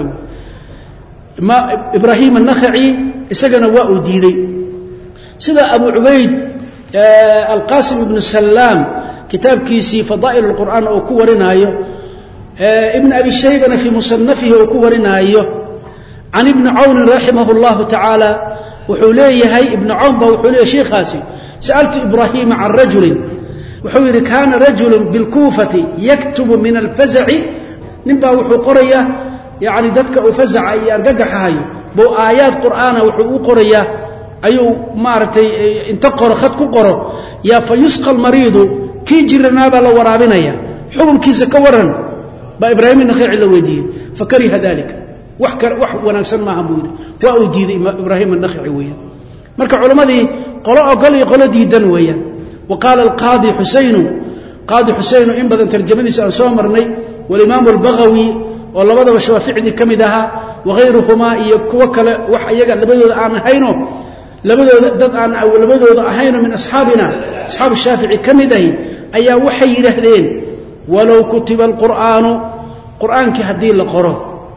ما إبراهيم النخعي سجن واء ديدي سيدا أبو عبيد آه القاسم بن سلام كتاب كيسي فضائل القرآن أو كورنايو آه ابن أبي شيبة في مصنفه أو كورنايو عن ابن عون رحمه الله تعالى وحوليه هي ابن عون وحوليه شيخ خاسي سألت إبراهيم عن رجل وحوير كان رجل بالكوفة يكتب من الفزع نبا وحو قرية يعني dadka uu fasaca iyo argagaxayo buu aayad quraana wuxuu u qorayaa ayuu maartay inta qoro khad ku qoro ya fayusqal mariidu ki jirnaaba la waraabinaya xukunkiisa ka waran ba ibraahim nakhii la weydiiyay fakari hadalika wax kar wax wanaagsan ma ahan waa uu diiday ibraahim nakhii weeyaan marka culimadii qolo ogol iyo qolo diidan weeyaan وقال القاضي حسين قاضي حسين إن بدن ترجمنيس أن سو مرني والإمام البغوي واللبد والشافعي كمدها وغيرهما يكوكل وحيجا لبدود عن هينو لبدود دد عن أو لبدود هينو من أصحابنا أصحاب الشافعي كمده أي وحي لهذين ولو كتب القرآن قرآن كهدي القرآن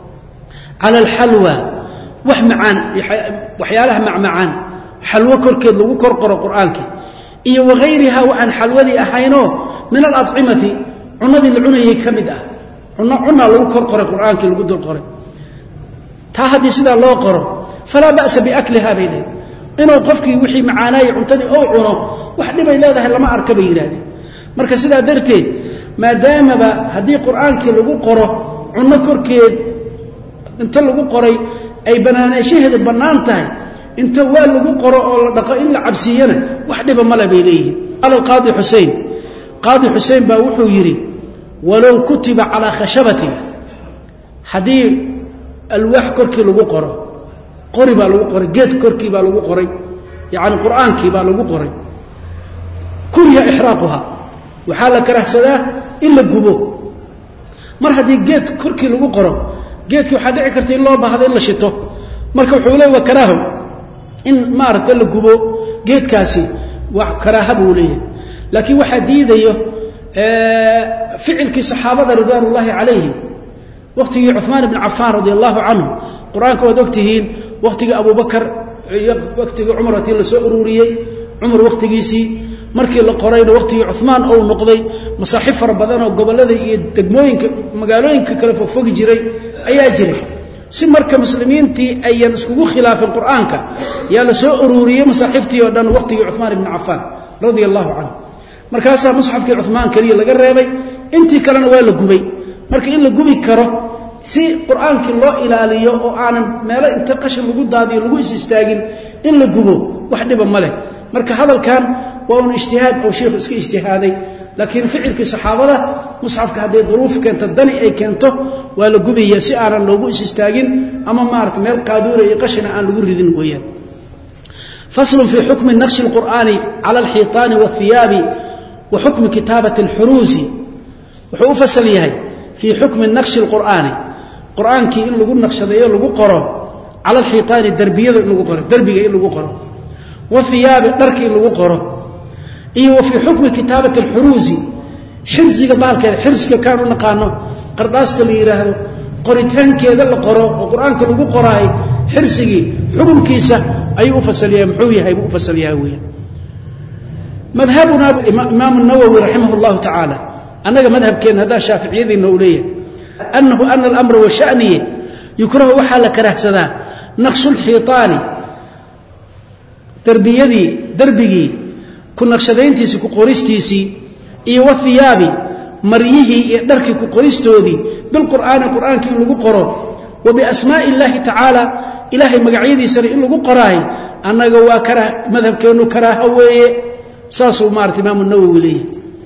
على الحلوى وحمعان وحيالها مع معان حلوى كركد لو كرقر قرآنك iyo waqayriha waxan xalwadi ahayno min al-ad'imati cunadi lucunay kamida cunna cunna lagu kor qoray quraanka lagu dul qoray ta hadii sida loo qoro fala ba'sa bi akliha bayna inuu qofkii wixii macaanay cuntadii oo cuno wax dhibay leedahay lama arka bay yiraahdeen marka sida darteed maadaama ba hadii quraanka lagu qoro cunna korkeed inta lagu qoray ay banaanayshahada banaan tahay انت وال لو قرأ او دقه ان عبسينا wax dhiba mala beelay qal qadi Hussein qadi Hussein ba wuxuu yiri walaw kutiba ala khashabati hadii alwax korkii lagu qoro qori ba lagu qoray geed korkii ba lagu qoray yaani quraankii ba lagu qoray kuriya ihraqaha waxa la karahsadaa illa gubo mar hadii geed korkii lagu qoro geedku waxa dhici kartay in loo baahdo in la shito marka wuxuu leeyahay karaaho in maarta la gubo geedkaasi wax karaahabu leeyahay laakiin waxa diidayo ee ficilkii saxaabada ridwanullaahi calayhim waqtigii Uthman ibn Affan radiyallahu anhu quraanka wad ogtihiin waqtigii Abu Bakar iyo waqtigii Umar tii la soo ururiyay Umar waqtigiisi markii la qorayna waqtigii Uthman oo noqday masaaxif far badan oo gobolada iyo degmooyinka magaalooyinka kala fog jiray ayaa jiray si marka muslimiintii ayaan isku khilaafin quraanka yaa la soo ururiyay masaaxiftii oo dhan waqtigii Uthman ibn Affan radiyallahu anhu markaas mushafkii Uthman kaliya laga reebay intii kalena waa la gubay marka in la gubi karo si quraanka loo ilaaliyo oo aanan meel inta qashin lagu daadiyo lagu is istaagin in la gubo wax dhiba ma leh marka hadalkan waa un ijtihaad oo sheekhu iska ijtihaaday laakiin ficilkii saxaabada mushafka hadii duruuf keento dani ay keento waa la gubiyaa si aanan loogu is istaagin ama maarta meel qaaduure iyo qashina aan lagu ridin weeyaan فصل في حكم النقش القرآني على الحيطان والثياب وحكم كتابة الحروز وحو فصل يهي في حكم النقش القرآني قرآن كي إن لغو النقش ذي لغو قرأ على الحيطان الدربية لغو قرأ دربية لغو قرأ والثياب دركي لغو قرأ إيه وفي حكم كتابة الحروز حرزي بالك حرزك كانوا نقانو قرداس اللي يراهدو قريتان كذا القرآن وقرآن كلغو قرأي حرزي حكم كيسة أي أفصليها محوية أي أفصليها ويا مذهبنا الإمام النووي رحمه الله تعالى أنا مذهب كان هذا شافعي ذي النولية أنه أن الأمر والشأنية يكره وحال كره سذا نقش الحيطان تربيتي دربي كنا نقشدينتيسي كقوريستيسي إي والثيابي مريه دركي كقوريستودي بالقرآن القرآن كي لغو قرأ وبأسماء الله تعالى إلهي مقعيدي سري إن لغو قراهي أنا قوا كره مذهب كأنه كره هوي ساسو مارت إمام النووي ليه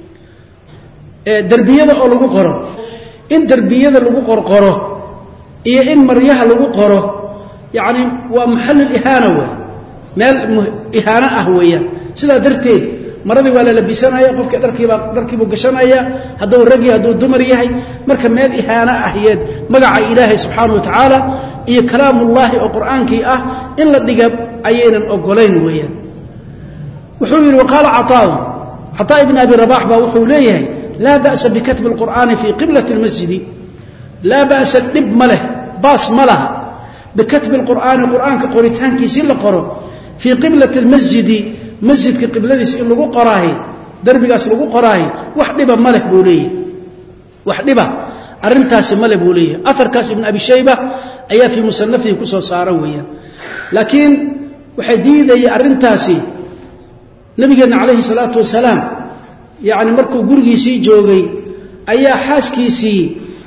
دربية أو لغو قرأ إن دربية لغو قرأ قرأ إيه إن مريها لغو قرأ يعني ومحل الإهانة هو مال إهانة أهوية سيدا درتين مرضي ولا لبسانايا قفك دركيبا دركيبو غشانايا هدو رغي هدو دمر yahay marka meel ihaana ahiyad magaca ilaahay subhanahu wa ta'ala iyo kalaamullaahi oo quraanki ah in la dhiga ayeenan ogoleyn weeyaan wuxuu yiri waqala ataa ataa ibn abi rabah ba wuxuu leeyahay la ba'sa bi katb alquran fi qiblati almasjid la ba'sa dib malah baas malaha bi katb alquran quraanka qoritaankiisa la qoro fi qiblati almasjid مسجد كقبلتي إن لغو قراهي دربيغاس لغو قراهي وحدبا ملك بوليه وحدبا أرنتاس ملك بوليه أثر كاس ابن أبي شيبة أيا في مصنفه كسو صاروية لكن وحديدة أرنتاسي نبينا عليه الصلاة والسلام يعني مركو قرقي سي جوغي أيا حاسكي سي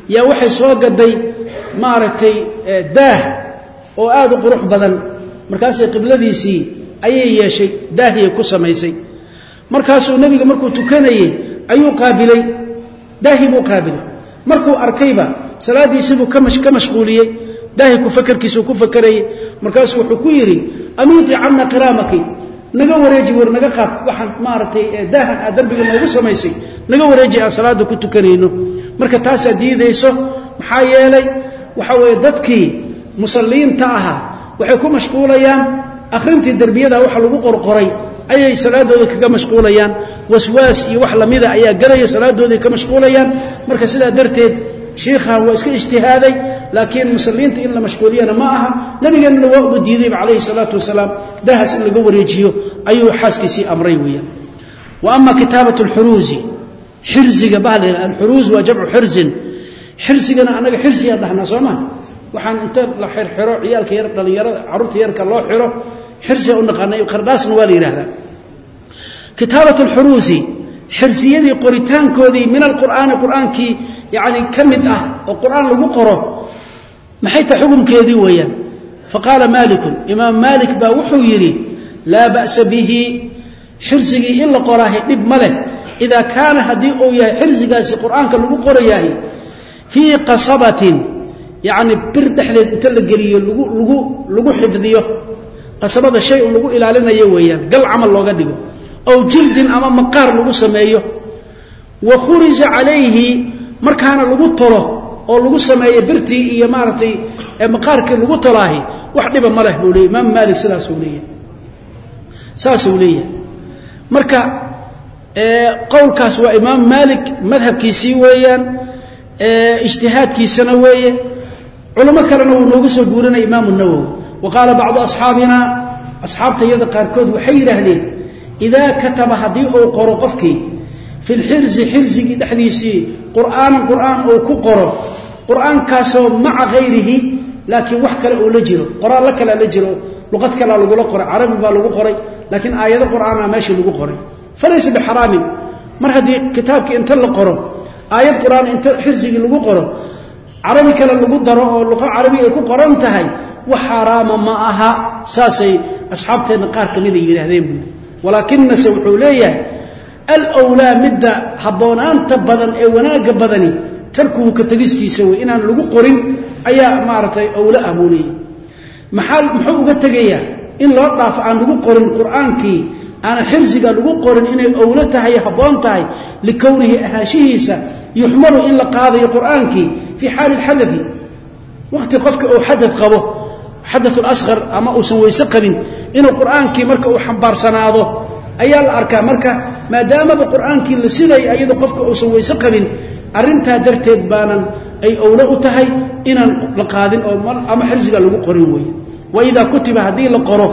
yaa waxay soo gaday maaragtay daah oo aad u qurux badan markaasay qibladiisii ayay yeeshay daahiyay ku samaysay markaasuu nabiga markuu tukanayay ayuu qaabilay daahi buu qaabilay markuu arkayba salaadiisii ka mash ka mashquuliyay daahi ku fakarkiisu ku fakarayay markaasuu wuxuu ku yiri amiiti anna qiraamaki naga wareeji war naga qaad waxaan maartay daahan aad darbiga noogu samaysay naga wareeji aan salaada ku tukanayno marka taas diidayso maxaa yeelay waxa way dadkii musalliinta ahaa waxay ku mashquulayaan akhrintii darbiyada waxa lagu qorqoray ayay salaadooda kaga mashquulayaan waswaas iyo wax lamida ayaa galaya salaadooda ka mashquulayaan marka sidaa darteed sheekha waa iska ijtihaaday laakiin musalliinta in la mashquuliyana ma aha nabigeena waa u diiday alayhi salatu wasalaam daahas in laga wareejiyo ayuu xaaskiisii amray weeyaan wa amma kitabatu al-huruzi xirziga bahla al-huruz waa jamcu xirzin xirsigana anaga xirsiga dhahna sooma waxaan inta la xirxiro ciyaalka yar dhalinyarada carruurta yarka loo xiro xirsi oo naqanay qardaasna waa la yiraahdaa kitabatu al-huruzi حرسيدي قريتان كودي من القرآن قرآن كي يعني كمد أه القرآن لغو قره محيط حكم كيدي ويا فقال مالك إمام مالك باوحو يري لا بأس به حرسيدي إلا قراه لب مله إذا كان هدي أو يا حرسيدي قرآن كاللغو قرياه في قصبة يعني بردحل تلقلي لغو, لغو, لغو حفظيه قصبة الشيء لغو إلى لنا يويا قل عمل لغو قدقو أو جلد أما مقار لغو سمايه وخرج عليه مركان لغو طره أو لغو سمايه برتي إيا مارتي مقارك لغو طراهي وحدبا ماله بولي إمام مالك سلاسولية سلاسولية مركا قول كاسوا إمام مالك مذهب كيسي ويان اجتهاد كيسي نوية علماء كانوا نوغسوا يقولون إمام النووي وقال بعض أصحابنا أصحاب تيذا قاركود وحير أهلين إذا كتب هدي أو قرقفكي في الحرز حرزي دحديسي قرآن قرآن أو كقرأ قرآن كاسو مع غيره لكن وحكى له لجره قرآن لك لا لجره لغتك لا لغو قرأ عربي با لغو قرأ لكن آيات القرآن ماشي لغو قرأ فليس بحرام مر هدي كتابك انت لقرأ آيات القرآن انت حرزي لغو قرأ عربي كلا لغو درو أو لغة عربية كو قرأ انتهي وحرام معها ساسي أصحابتين قارك الذي يرهدين ولكن سوحوليه الأولى مدة حبونان تبدن أو وناق بدني تركه كتجستي سوي إن أنا لجو قرن أيا مارتي أولى أبولي محل محوجة تجيا إن لا ضعف عن لجو قرن القرآن كي أنا حرزق لجو قرن إن أولتها هي حبونتها لكونه أهاشيسة يحمل إلا قاضي القرآن كي في حال الحدث وقت قفك أو حدث قبه حدث الأصغر أما أسوي سقب إن القرآن كي مركا وحبار سناده أيال أركا مركا ما دام بالقرآن كي لسيلي أيضا قفك أسوي سقب أرنتها درتيد بانا أي أولاء تهي إن لقادين أو أما حرزق لغو قروي وإذا كتب هذه لقره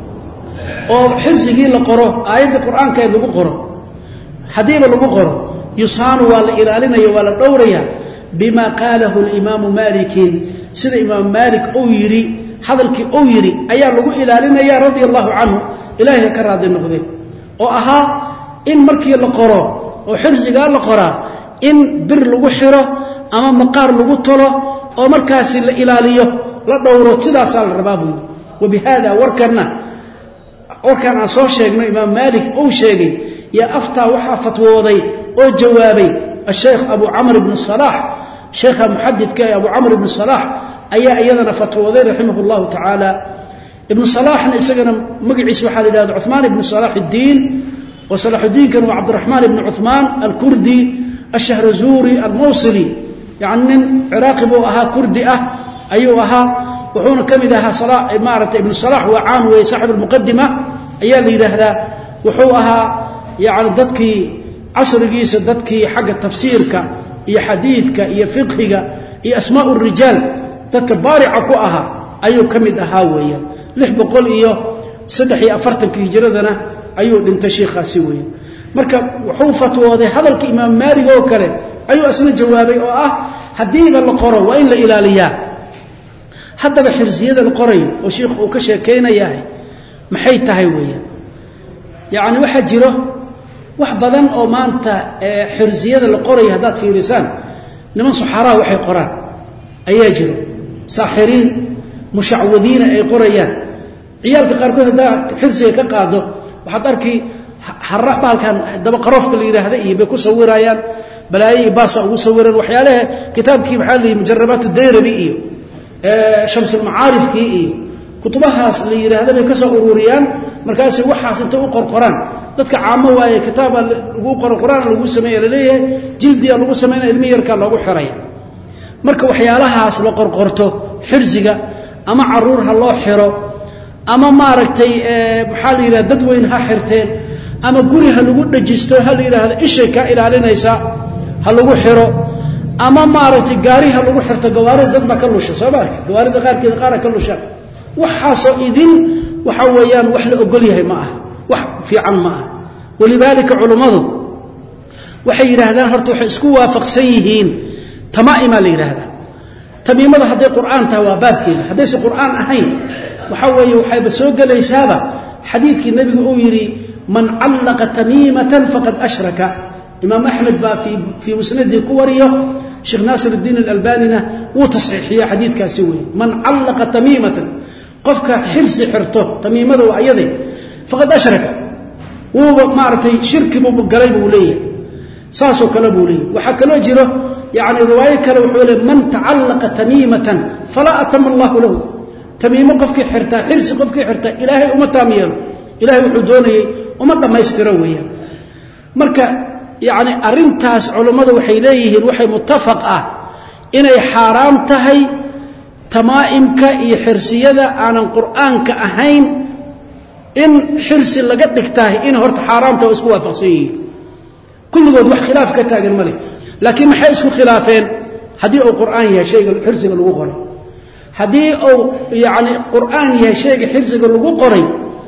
أو حرزق لقره آيات القرآن كي لغو قره حديب لغو قره يصان ولا إرالنا ولا دوريا بما قاله الإمام مالك سيد إمام مالك أو يري hadalkii oo yiri ayaa lagu ilaalinaya radiyallahu anhu ilaahay ka raadi noqday oo aha in markii la qoro oo xirsiga la qora in bir lagu xiro ama maqaar lagu tolo oo markaas la ilaaliyo la dhowro sidaas la rabaa wabihada warkana warkan aan soo sheegno imaam malik oo sheegay ya afta waxa fatwooday oo jawaabay الشيخ أبو عمرو بن الصلاح شيخ محدث كي أبو عمرو بن الصلاح أي أيضا فتوى رحمه الله تعالى ابن صلاح إسقنا مقعس وحال إلى عثمان بن صلاح الدين وصلاح الدين كان عبد الرحمن بن عثمان الكردي الشهرزوري الموصلي يعني عراقي بوها كردي أه أيوها وحون كم إذا صلاح إمارة ابن صلاح وعام وصاحب المقدمة أيال إلى هذا وحوها يعني ضدكي عصر جيس ضدكي حق التفسيرك يا حديثك يا فقهك يا أسماء الرجال dadka baarica ku aha ayuu kamid ahaa weeyaan lix boqol iyo saddex iyo afartan hijradana ayuu dhintay sheekhaasi weeyaan marka wuxuu fatwooday hadalka imaam maalik oo kale ayuu asna jawaabay oo ah hadii la qoro waa in la ilaaliyaa hadaba xirsiyada la qoray oo sheekhu uu ka sheekeynayaa maxay tahay weeyaan yaani waxa jiro wax badan oo maanta xirsiyada la qoray hadaad fiirisaan niman suxaraa waxay qoraan ayaa jiro saaxiriin mushacwadiina ay qorayaan ciyaalka qaarkood hadaa xirsiga ka qaado waxaad arki harra baalkan daba qaroofka la yiraahdo iyo bay ku sawirayaan balaayi baasa ugu sawiran waxyaalaha kitaabkii maxaa la yiraahdaa mujarabaat ad-dayrabi iyo ee shamsul maarifki iyo kutubahaas la yiraahdo bay ka soo ururiyaan markaas waxaas inta u qorqoraan dadka caamo waaye kitaaba lagu qorqoraan lagu sameeyo leeyahay jildiga lagu sameeyo ilmi yarka lagu xiraya marka waxyaalahaas la qorqorto xirsiga ama caruur ha loo xiro ama maaragtay ee maxaa la yiraahdaa dad weyn ha xirteen ama guri ha lagu dhajisto ha la yiraahdo ishay ka ilaalinaysa ha lagu xiro ama maaragtay gaari ha lagu xirto gawaari dad ba ka lusha sabab gawaarida qaarkeed qaar ka lusha waxa soo idin waxa weeyaan wax la ogol yahay ma aha wax fiican ma aha walidaalika culimadu waxay yiraahdaan horta waxay isku waafaqsan yihiin tamaa'ima la yiraahdaa tamiimada haday quraan tahay waa baabkeeda haday si quraan ahayn waxa weeye waxay ba soo galaysaaba xadiidkii nabiga uu yiri man allaqa tamimatan faqad ashraka imam ahmed ba fi fi musnad kuwariyo sheikh nasir الدين الالباني uu tasxiixiya xadiidkaasi weey man allaqa tamimatan qofka xirsi xirto tamimada waa ayade faqad ashraka uu maartay shirki buu galay buu leeyahay saaso kala buu leeyahay waxa kala jiro yaani riwaayad kale wuxuu leeyahay man ta'allaqa tamimatan fala atamma Allah lahu tamimo qofkii xirta xirsi qofkii xirta ilaahay uma taamiyo ilaahay wuxuu doonayay uma dhameystiro weeyaan marka yaani arintaas culimadu waxay leeyihiin waxay muttafaq ah inay xaraam tahay tamaa'imka iyo xirsiyada aanan quraanka ahayn in xirsi laga dhigtaa in horta xaraamta isku waafaqsan yihiin kulligood wax khilaaf ka taagan male laakiin maxay isku khilaafeen hadii uu quraan yahay shayga xirsiga lagu qoray hadii uu yaani quraan yahay shayga xirsiga lagu qoray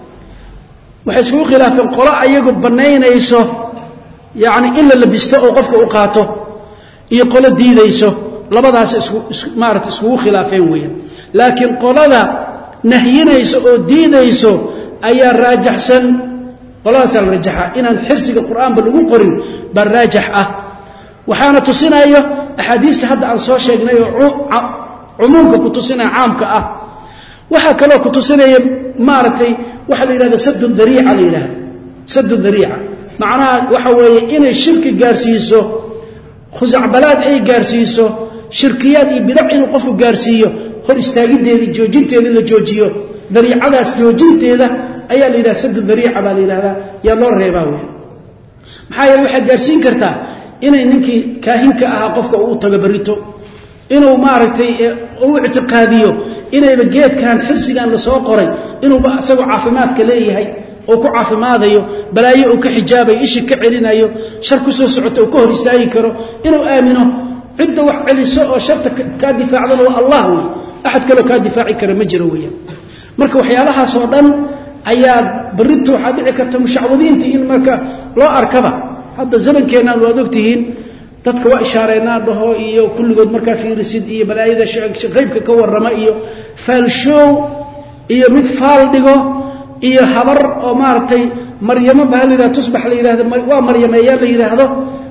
waxay isku khilaafeen qolo ayagu banaynayso yaani in la labisto oo qofka u qaato iyo qolo diidayso labadaas isku maarta isku khilaafeen weeyaan laakiin qolada nahyinayso oo diidayso ayaa raajaxsan qoladaas la rajaxa inaan xirsiga quraanba lagu qorin bar raajax ah waxaana tusinayo ahadiista hadda aan soo sheegnay oo umumka ku tusinaya caamka ah waxa kale oo ku tusinaya maartay waxa la yiraahdo saddu dhariica la yiraahdo saddu dhariica macnaha waxa weeye inay shirki gaarsiiso khuzacbalaad ay gaarsiiso shirkiyaad iyo bidac inuu qofku gaarsiiyo hor istaagideedii joojinteedii la joojiyo dhariicadaas joojinteeda ayaa la yiraahdaa saddu dhariica baa la yiraahdaa yaa loo reebaa weey maxaa yeelay waxa gaarsiin kartaa inay ninkii kaahinka ahaa qofka uu tago barito inuu maaragtay uu i'tiqaadiyo inay geedkan xirsigan la soo qoray inuu asagu caafimaadka leeyahay oo ku caafimaadayo balaayo uu ka xijaabay ishi ka celinayo shar ku soo socoto oo ka hor istaagi karo inuu aamino cidda wax celiso oo sharta ka difaacdo waa Allah weey ahad kale ka difaaci kara ma jiro weeyaan marka waxyaalahaas oo dhan ayaa barito waxa dhici karta mushacwadiinta in marka loo arkaba hadda zamankeena waad ogtihiin dadka waa ishaareena dhaho iyo kulligood marka fiirisid iyo balaayada qaybka ka warrama iyo faal show iyo mid faal dhigo iyo habar oo maartay maryamo baalida tusbax la yiraahdo waa maryameeyaa la yiraahdo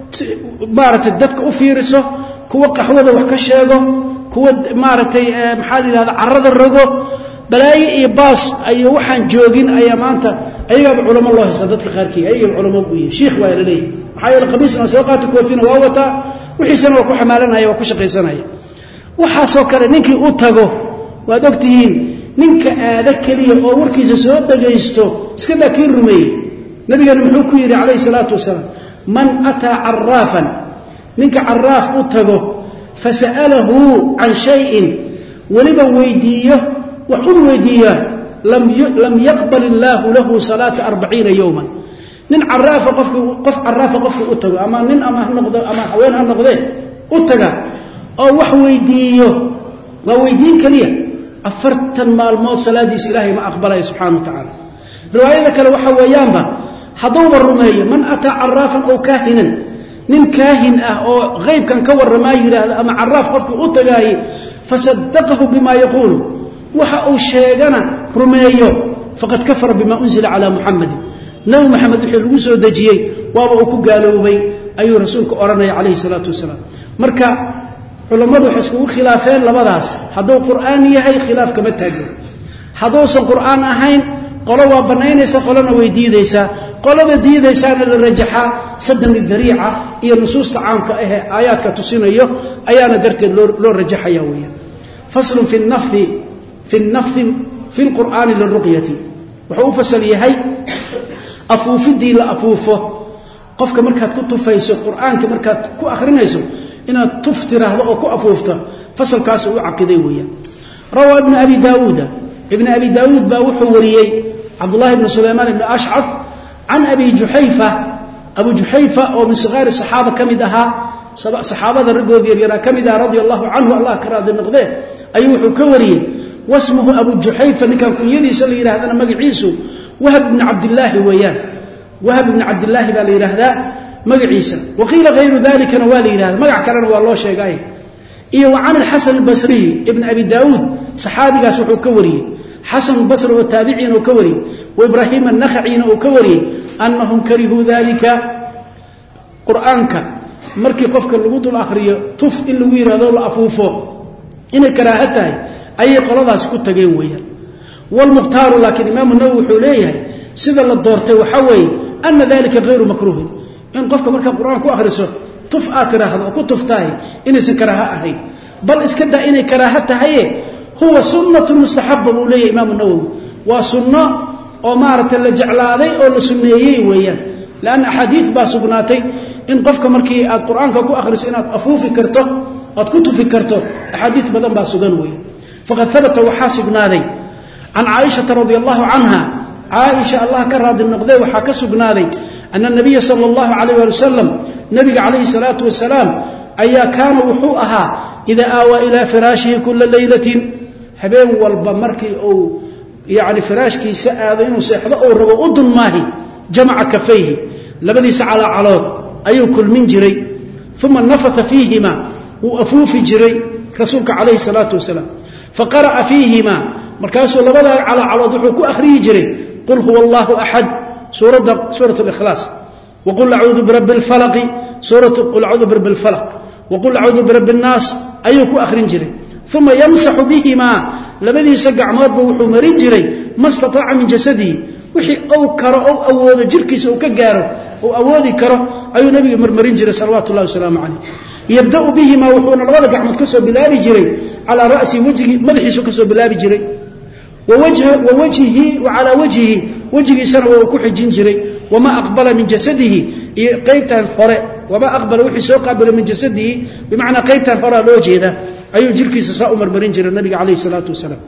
maartay dadka u fiiriso kuwa qaxwada wax ka sheego kuwa maartay maxaa la yiraahdo carrada rogo balaayi iyo baas ay waxaan joogin ayaa maanta ayaga culimo loo haysta dadka qaarkii ayaga culimo u yihiin sheekh waa la leeyahay maxaa yeelay qabiisna soo qaata koofina waa wata wixiisana waa ku xamaalanaya waa ku shaqaysanaya waxa soo kale ninkii u tago waad ogtihiin ninka aada kaliya oo warkiisa soo dhageysto iska laakiin rumeey nabigana muxuu ku yiri kaleey salaatu wasalaam man ata arrafan ninka arraf u tago fasalahu an shay'in waliba weydiyo وحول ويديا لم لم يقبل الله له صلاة أربعين يوما نن عراف قف قف عراف قف أتجا أما نن أما هنقض أما حوين هنقضين أتجا أو وحويديو وويدين كليه أفرت المال موت صلاة ديس إلهي ما أقبله سبحانه وتعالى رواية كلا وحويان به حضوب الرمية من أتى عرافا أو كاهنا نن كاهن أو غيب كان كور رماي أما عراف قف أتجا فصدقه بما يقول waxa uu sheegana rumeeyo faqad kafara bima unzila ala muhammad nabi maxamed wixii lagu soo dajiyay waaba uu ku gaaloobay ayuu rasuulku oranay calayhi salaatu wasalaam marka culimadu waxay isku khilaafeen labadaas haduu quraan yahay khilaaf kama taagin haduusan quraan ahayn qolo waa banaynaysa qolona way diidaysaa qolada diidaysaana la rajaxa sadan dhariica iyo nusuusta caamka ah ee aayaadka tusinayo ayaana darteed loo rajaxaya weeyaan faslun fi an-nafthi fi an-nafthi fi al-qur'an lil-ruqyati wuxuu fasal yahay afuufidii la afuufo qofka markaad ku tufayso quraanka markaad ku akhrinayso inaad tuftiraahdo oo ku afuufto fasalkaas uu caqiday weeyaan rawa ibn abi daawud ibn abi daawud baa wuxuu wariyay abdullah ibn sulayman ibn ash'af an abi juhayfa abu juhayfa oo min sigaar sahaba kamid aha saxaabada ragoodii yar kamid ah radiyallahu anhu allah karaadi noqday ayuu wuxuu ka wariyay wasmuhu abu juhayfa ninkan kunyadiisa la yiraahdana magaciisu wahab ibn abdullah weeyaan wahab ibn abdullah baa la yiraahdaa magaciisa waqiila ghayru dhalika waa la yiraahdaa magac kalena waa loo sheegay iyo waan al-hasan al-basri ibn abi daawud saxaabigaas wuxuu ka wariyay حسن البصري والتابعين وكوري وإبراهيم النخعي وكوري أنهم كرهوا ذلك قرآنك مركي قفك اللغوط الآخرية طف إن لوير هذا الأفوفه إن كراهته أي قلضها سكت جيوية والمختار لكن إمام النووي حوليه سيدا للدورته وحوي أن ذلك غير مكروه إن قفك مركي قرآنك وآخرسه طف آكره هذا وكتف تاهي إن سكراها أهي بل إسكدا إن كراهته هي هو سنة مستحبة بوليه إمام النووي وسنة ومارة اللي جعلاذي أو لسنيهي وياه لأن أحاديث باسقناتي إن قفك مركي القرآن كو أخرس إن أفو فكرته أتكتو فكرته أحاديث بدن باسقن وياه فقد ثبت وحاسقناذي عن عائشة رضي الله عنها عائشة الله كراد النقضي وحاكسقناذي أن النبي صلى الله عليه وسلم نبي عليه الصلاة والسلام أيا كان وحوءها إذا آوى إلى فراشه كل ليلة habeen walba markii uu yaani firaashkii saado inuu seexdo oo rabo u dulmaahi jamaca kafayhi labadiisa cala calood ayuu kulmin jiray thumma nafatha fiihima wa afufi jiray rasuulka kaleey salaatu wasalaam faqara fiihima markaasuu labada cala calood wuxuu ku akhriyi jiray qul huwallahu ahad suurada suuratul ikhlas wa qul a'uudhu birabbil falaq suuratu qul a'uudhu birabbil falaq wa qul a'uudhu birabbin nas ayuu ku akhrin jiray ثم يمسح بهما لبديس غعمود بو وحو مرين جيري ما استطاع من جسدي وحي او كرو او اود جيركيس او كغارو او اودي كرو ايو نبي مرمرين جيري صلوات الله وسلام عليه يبدا بهما وحو لبد غعمود كسو بلابي جيري على راس وجهه مدخيسو كسو بلابي جيري ووجه ووجهه وعلى وجهه وجهه سنه و كخجين جيري وما اقبل من جسده قيبتان خره وما اقبل وحي سو قابل من جسده بمعنى قيبتان خره لو جيده أيو جركي سساء مرمرين جرى النبي عليه الصلاة والسلام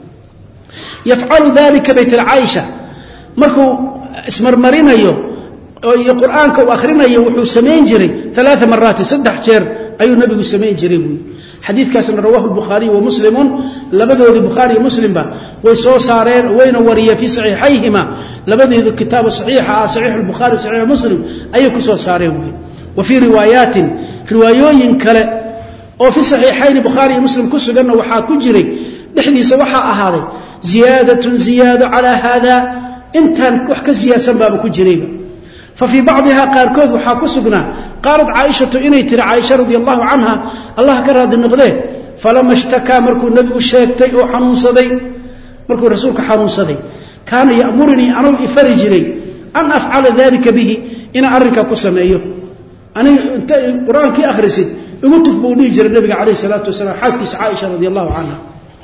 يفعل ذلك بيت العائشة مركو اسمرمرين أيو أي قرآنك وآخرين أيو وحو سمين جري ثلاث مرات سدح جر أيو النبي سمين جري حديث كاسم رواه البخاري ومسلم لبدو البخاري ومسلم با ويسو سارين وين وريا في صحيحيهما لبدو الكتاب الصحيح صحيح البخاري صحيح مسلم أيو كسو سارين وفي روايات روايوين كلا oo fi sahihayn bukhari muslim ku suganna waxa ku jiray dhixdiisa waxa ahaaday ziyaadatun ziyada ala hada intan wax ka siyaasan baa ku jirayba fa fi ba'daha qaarkood waxa ku sugnaa qaalad aisha inay tiri aisha radiyallahu anha allah ka raadi noqday falama ishtaka markuu nabigu sheegtay oo xanuunsaday markuu rasuulka xanuunsaday kaana ya'muruni an ifari jiray an af'ala dhalika bihi ina arrinka ku sameeyo ani inta quraanki akhrisid ugu tufbuu jira nabiga kaleey salaatu wasalaam xaaskiisa Aisha radiyallahu anha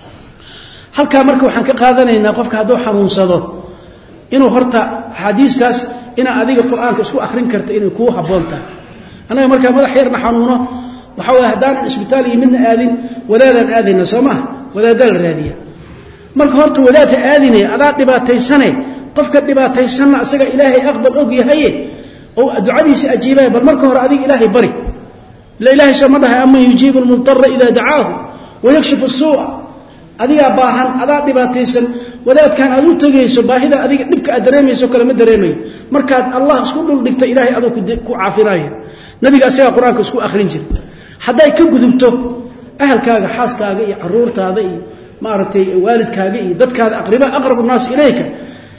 halka marka waxaan ka qaadanaynaa qofka haduu xanuunsado inuu horta xadiistaas ina adiga quraanka isku akhrin karto inay ku haboonta anaga marka madax yarna xanuuno waxa way hadaan isbitaal yimidna aadin wadaadan aadina Soomaa wadaadal raadiya marka horta wadaadta aadinay adaa dhibaataysanay qofka dhibaataysan asaga Ilaahay aqbal og yahay oo ducadiisa ajiibay bal marka hore adiga Ilaahay bari لا إله إلا الله أما يجيب المضطر إذا دعاه ويكشف السوء أذيك باهن أذا دباتيسن ولا كان أذو تجيس باهدا أذيك نبك أدريمي سكر مدريمي مركات الله سكون لك إلهي أذو كو عافرايا نبي أسيا القرآن كسكو آخرين جل حدا يكذبته أهل كاجا حاس كاجا عرور تاذي مارتي والد كاجا ضد كاجا أقرباء أقرب الناس إليك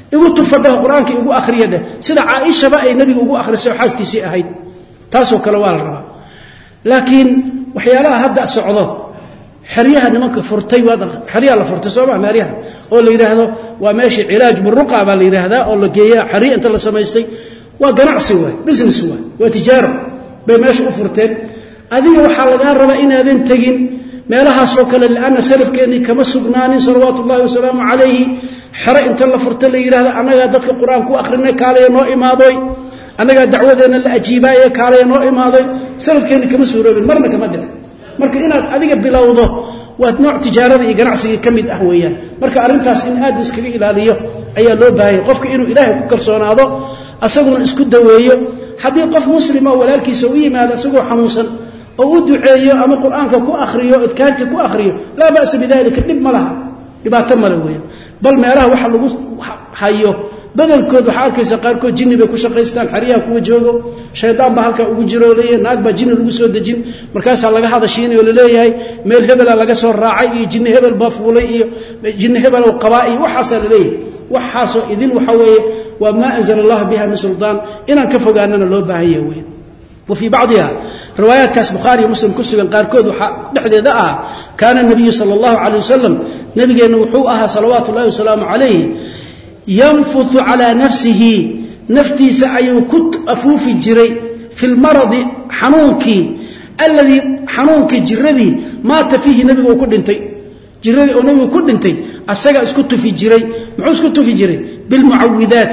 igu tufadho quraanka igu akhriyada sida Aisha ba ay nabiga ugu akhrisay xaaskiisii ahayd taasoo kale waa la rabaa laakiin waxyaalaha hadda socdo xariyaha nimanka furtay wada xariyaha la furtay soo ma maariyaha oo la yiraahdo waa meeshii cilaaj burruqa ba la yiraahdaa oo la geeyaa xariya inta la sameystay waa ganacsi way business way waa tijaaro bay meesha u furteen adiga waxa laga rabaa inaadan tagin meelaha soo kale laana salafkeeni kama sugnaanin sallallahu wasallam alayhi xara inta la furtay la yiraahdo anaga dadka quraanka ku akhrinay kaalay noo imaaday anaga dacwadeena la ajiibay kaalay noo imaaday salafkeeni kama suuroobin marna kama dhicin marka inaad adiga bilowdo waa nooc tijaarada iyo ganacsiga kamid ah weeyaan marka arintaas in aad iskaga ilaaliyo ayaa loo baahay qofka inuu ilaahay ku kalsoonaado asaguna isku daweeyo hadii qof muslim ah walaalkiisa u yimaado asagoo xanuunsan oo u duceeyo ama quraanka ku akhriyo adkaarta ku akhriyo la baas bidaalika dib malaha dhibaato mala weeyaan bal meeraha waxa lagu hayo badankood waxa arkaysa qaarkood jinni bay ku shaqeystaan xariyaha kuwa joogo shaydaan ba halka ugu jiro leeyahay naag ba jinni lagu soo dajin markaas laga hadashiin oo leeyahay meel hebel laga soo raacay iyo jinni hebel ba fuulay iyo jinni hebel oo qabaa'i waxa leeyahay waxaasoo idin waxa weeye waa ma anzal Allah biha min sultan inaan ka fogaanana loo baahan yahay وفي بعضها روايات كاس بخاري ومسلم كسغن قاركود وحا دخديدا اه كان النبي صلى الله عليه وسلم نبينا وحوها صلوات الله وسلامه عليه ينفث على نفسه نفتي سعي كت افوف جري في المرض حنونكي الذي حنونك جردي مات فيه نبي وكدنتي جردي او نبي وكدنتي اسغا اسكت في جري مخو اسكت في جري بالمعوذات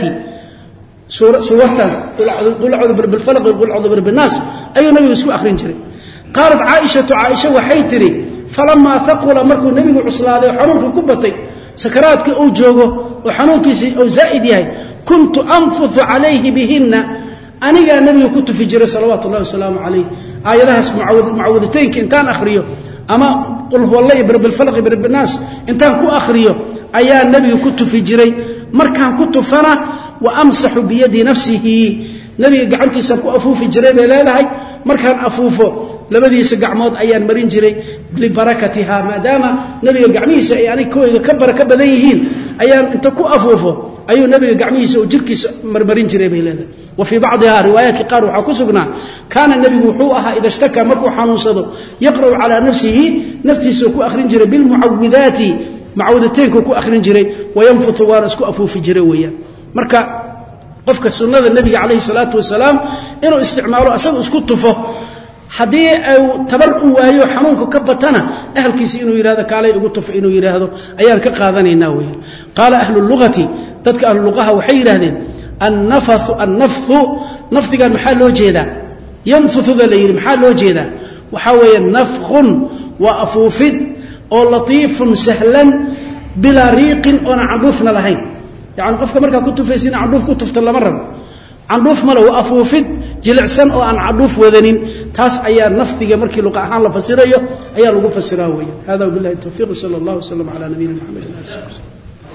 سورة سورة قل أعوذ برب الفلق وقل أعوذ برب الناس أي نبي يسكو آخرين جري قالت عائشة عائشة وحيتري فلما ثقل مركو النبي عصلاده وحنونك كبتي سكراتك أو جوغو وحنونك أو زائد ياي كنت أنفث عليه بهن أنا يا نبي كنت في جري صلوات الله وسلامه عليه آياتها اسم معوذتين كنتان أخريه أما قل هو الله برب الفلق برب الناس انتان كو أخريه أيا النبي كنت في جري مركان كنت فنا وأمسح بيد نفسه نبي قعنتي سكو أفوف جري لا لهي مركان أفوفه لبدي سقعمود أيان مرين جري لبركتها ما دام نبي قعميس يعني كوي كبر كبديهين أيان انت كو أفوفه أيو نبي قعميس وجركيس مرمرين جري بهذا وفي بعضها روايات قالوا حكسبنا كان النبي وحوها إذا اشتكى مركو حنوصده يقرأ على نفسه نفتي سكو أخرين جري بالمعوذات معوذتين كو أخرين جري وينفث وارسكو أفوف جري ويا marka qofka sunnada nabiga kaleey salaatu wasalaam inuu isticmaalo asagu isku tufo hadii ay tabar u waayo xanuunka ka batana ahlkiisa inuu yiraahdo kaleey ugu tufo inuu yiraahdo ayaan ka qaadanaynaa weey qala ahlu lughati dadka ahlu lughaha waxay yiraahdeen an-nafathu an-nafthu nafdigan maxaa loo jeedaa yanfuthu dalayr maxaa loo jeedaa waxa weeye nafkhun wa afufid oo latiifun sahlan bila riiqin oo aan lahayn يعني قفك مركا كنت فيسين عندوف كنت في المرة عندوف ملو أفوفد جلعسن أو عن عندوف وذنين تاس أيار نفطي مركي لقاء حان لفسيريه أيار لقاء فسيراوية هذا وبالله التوفيق صلى الله وسلم على نبينا محمد صلى الله عليه وسلم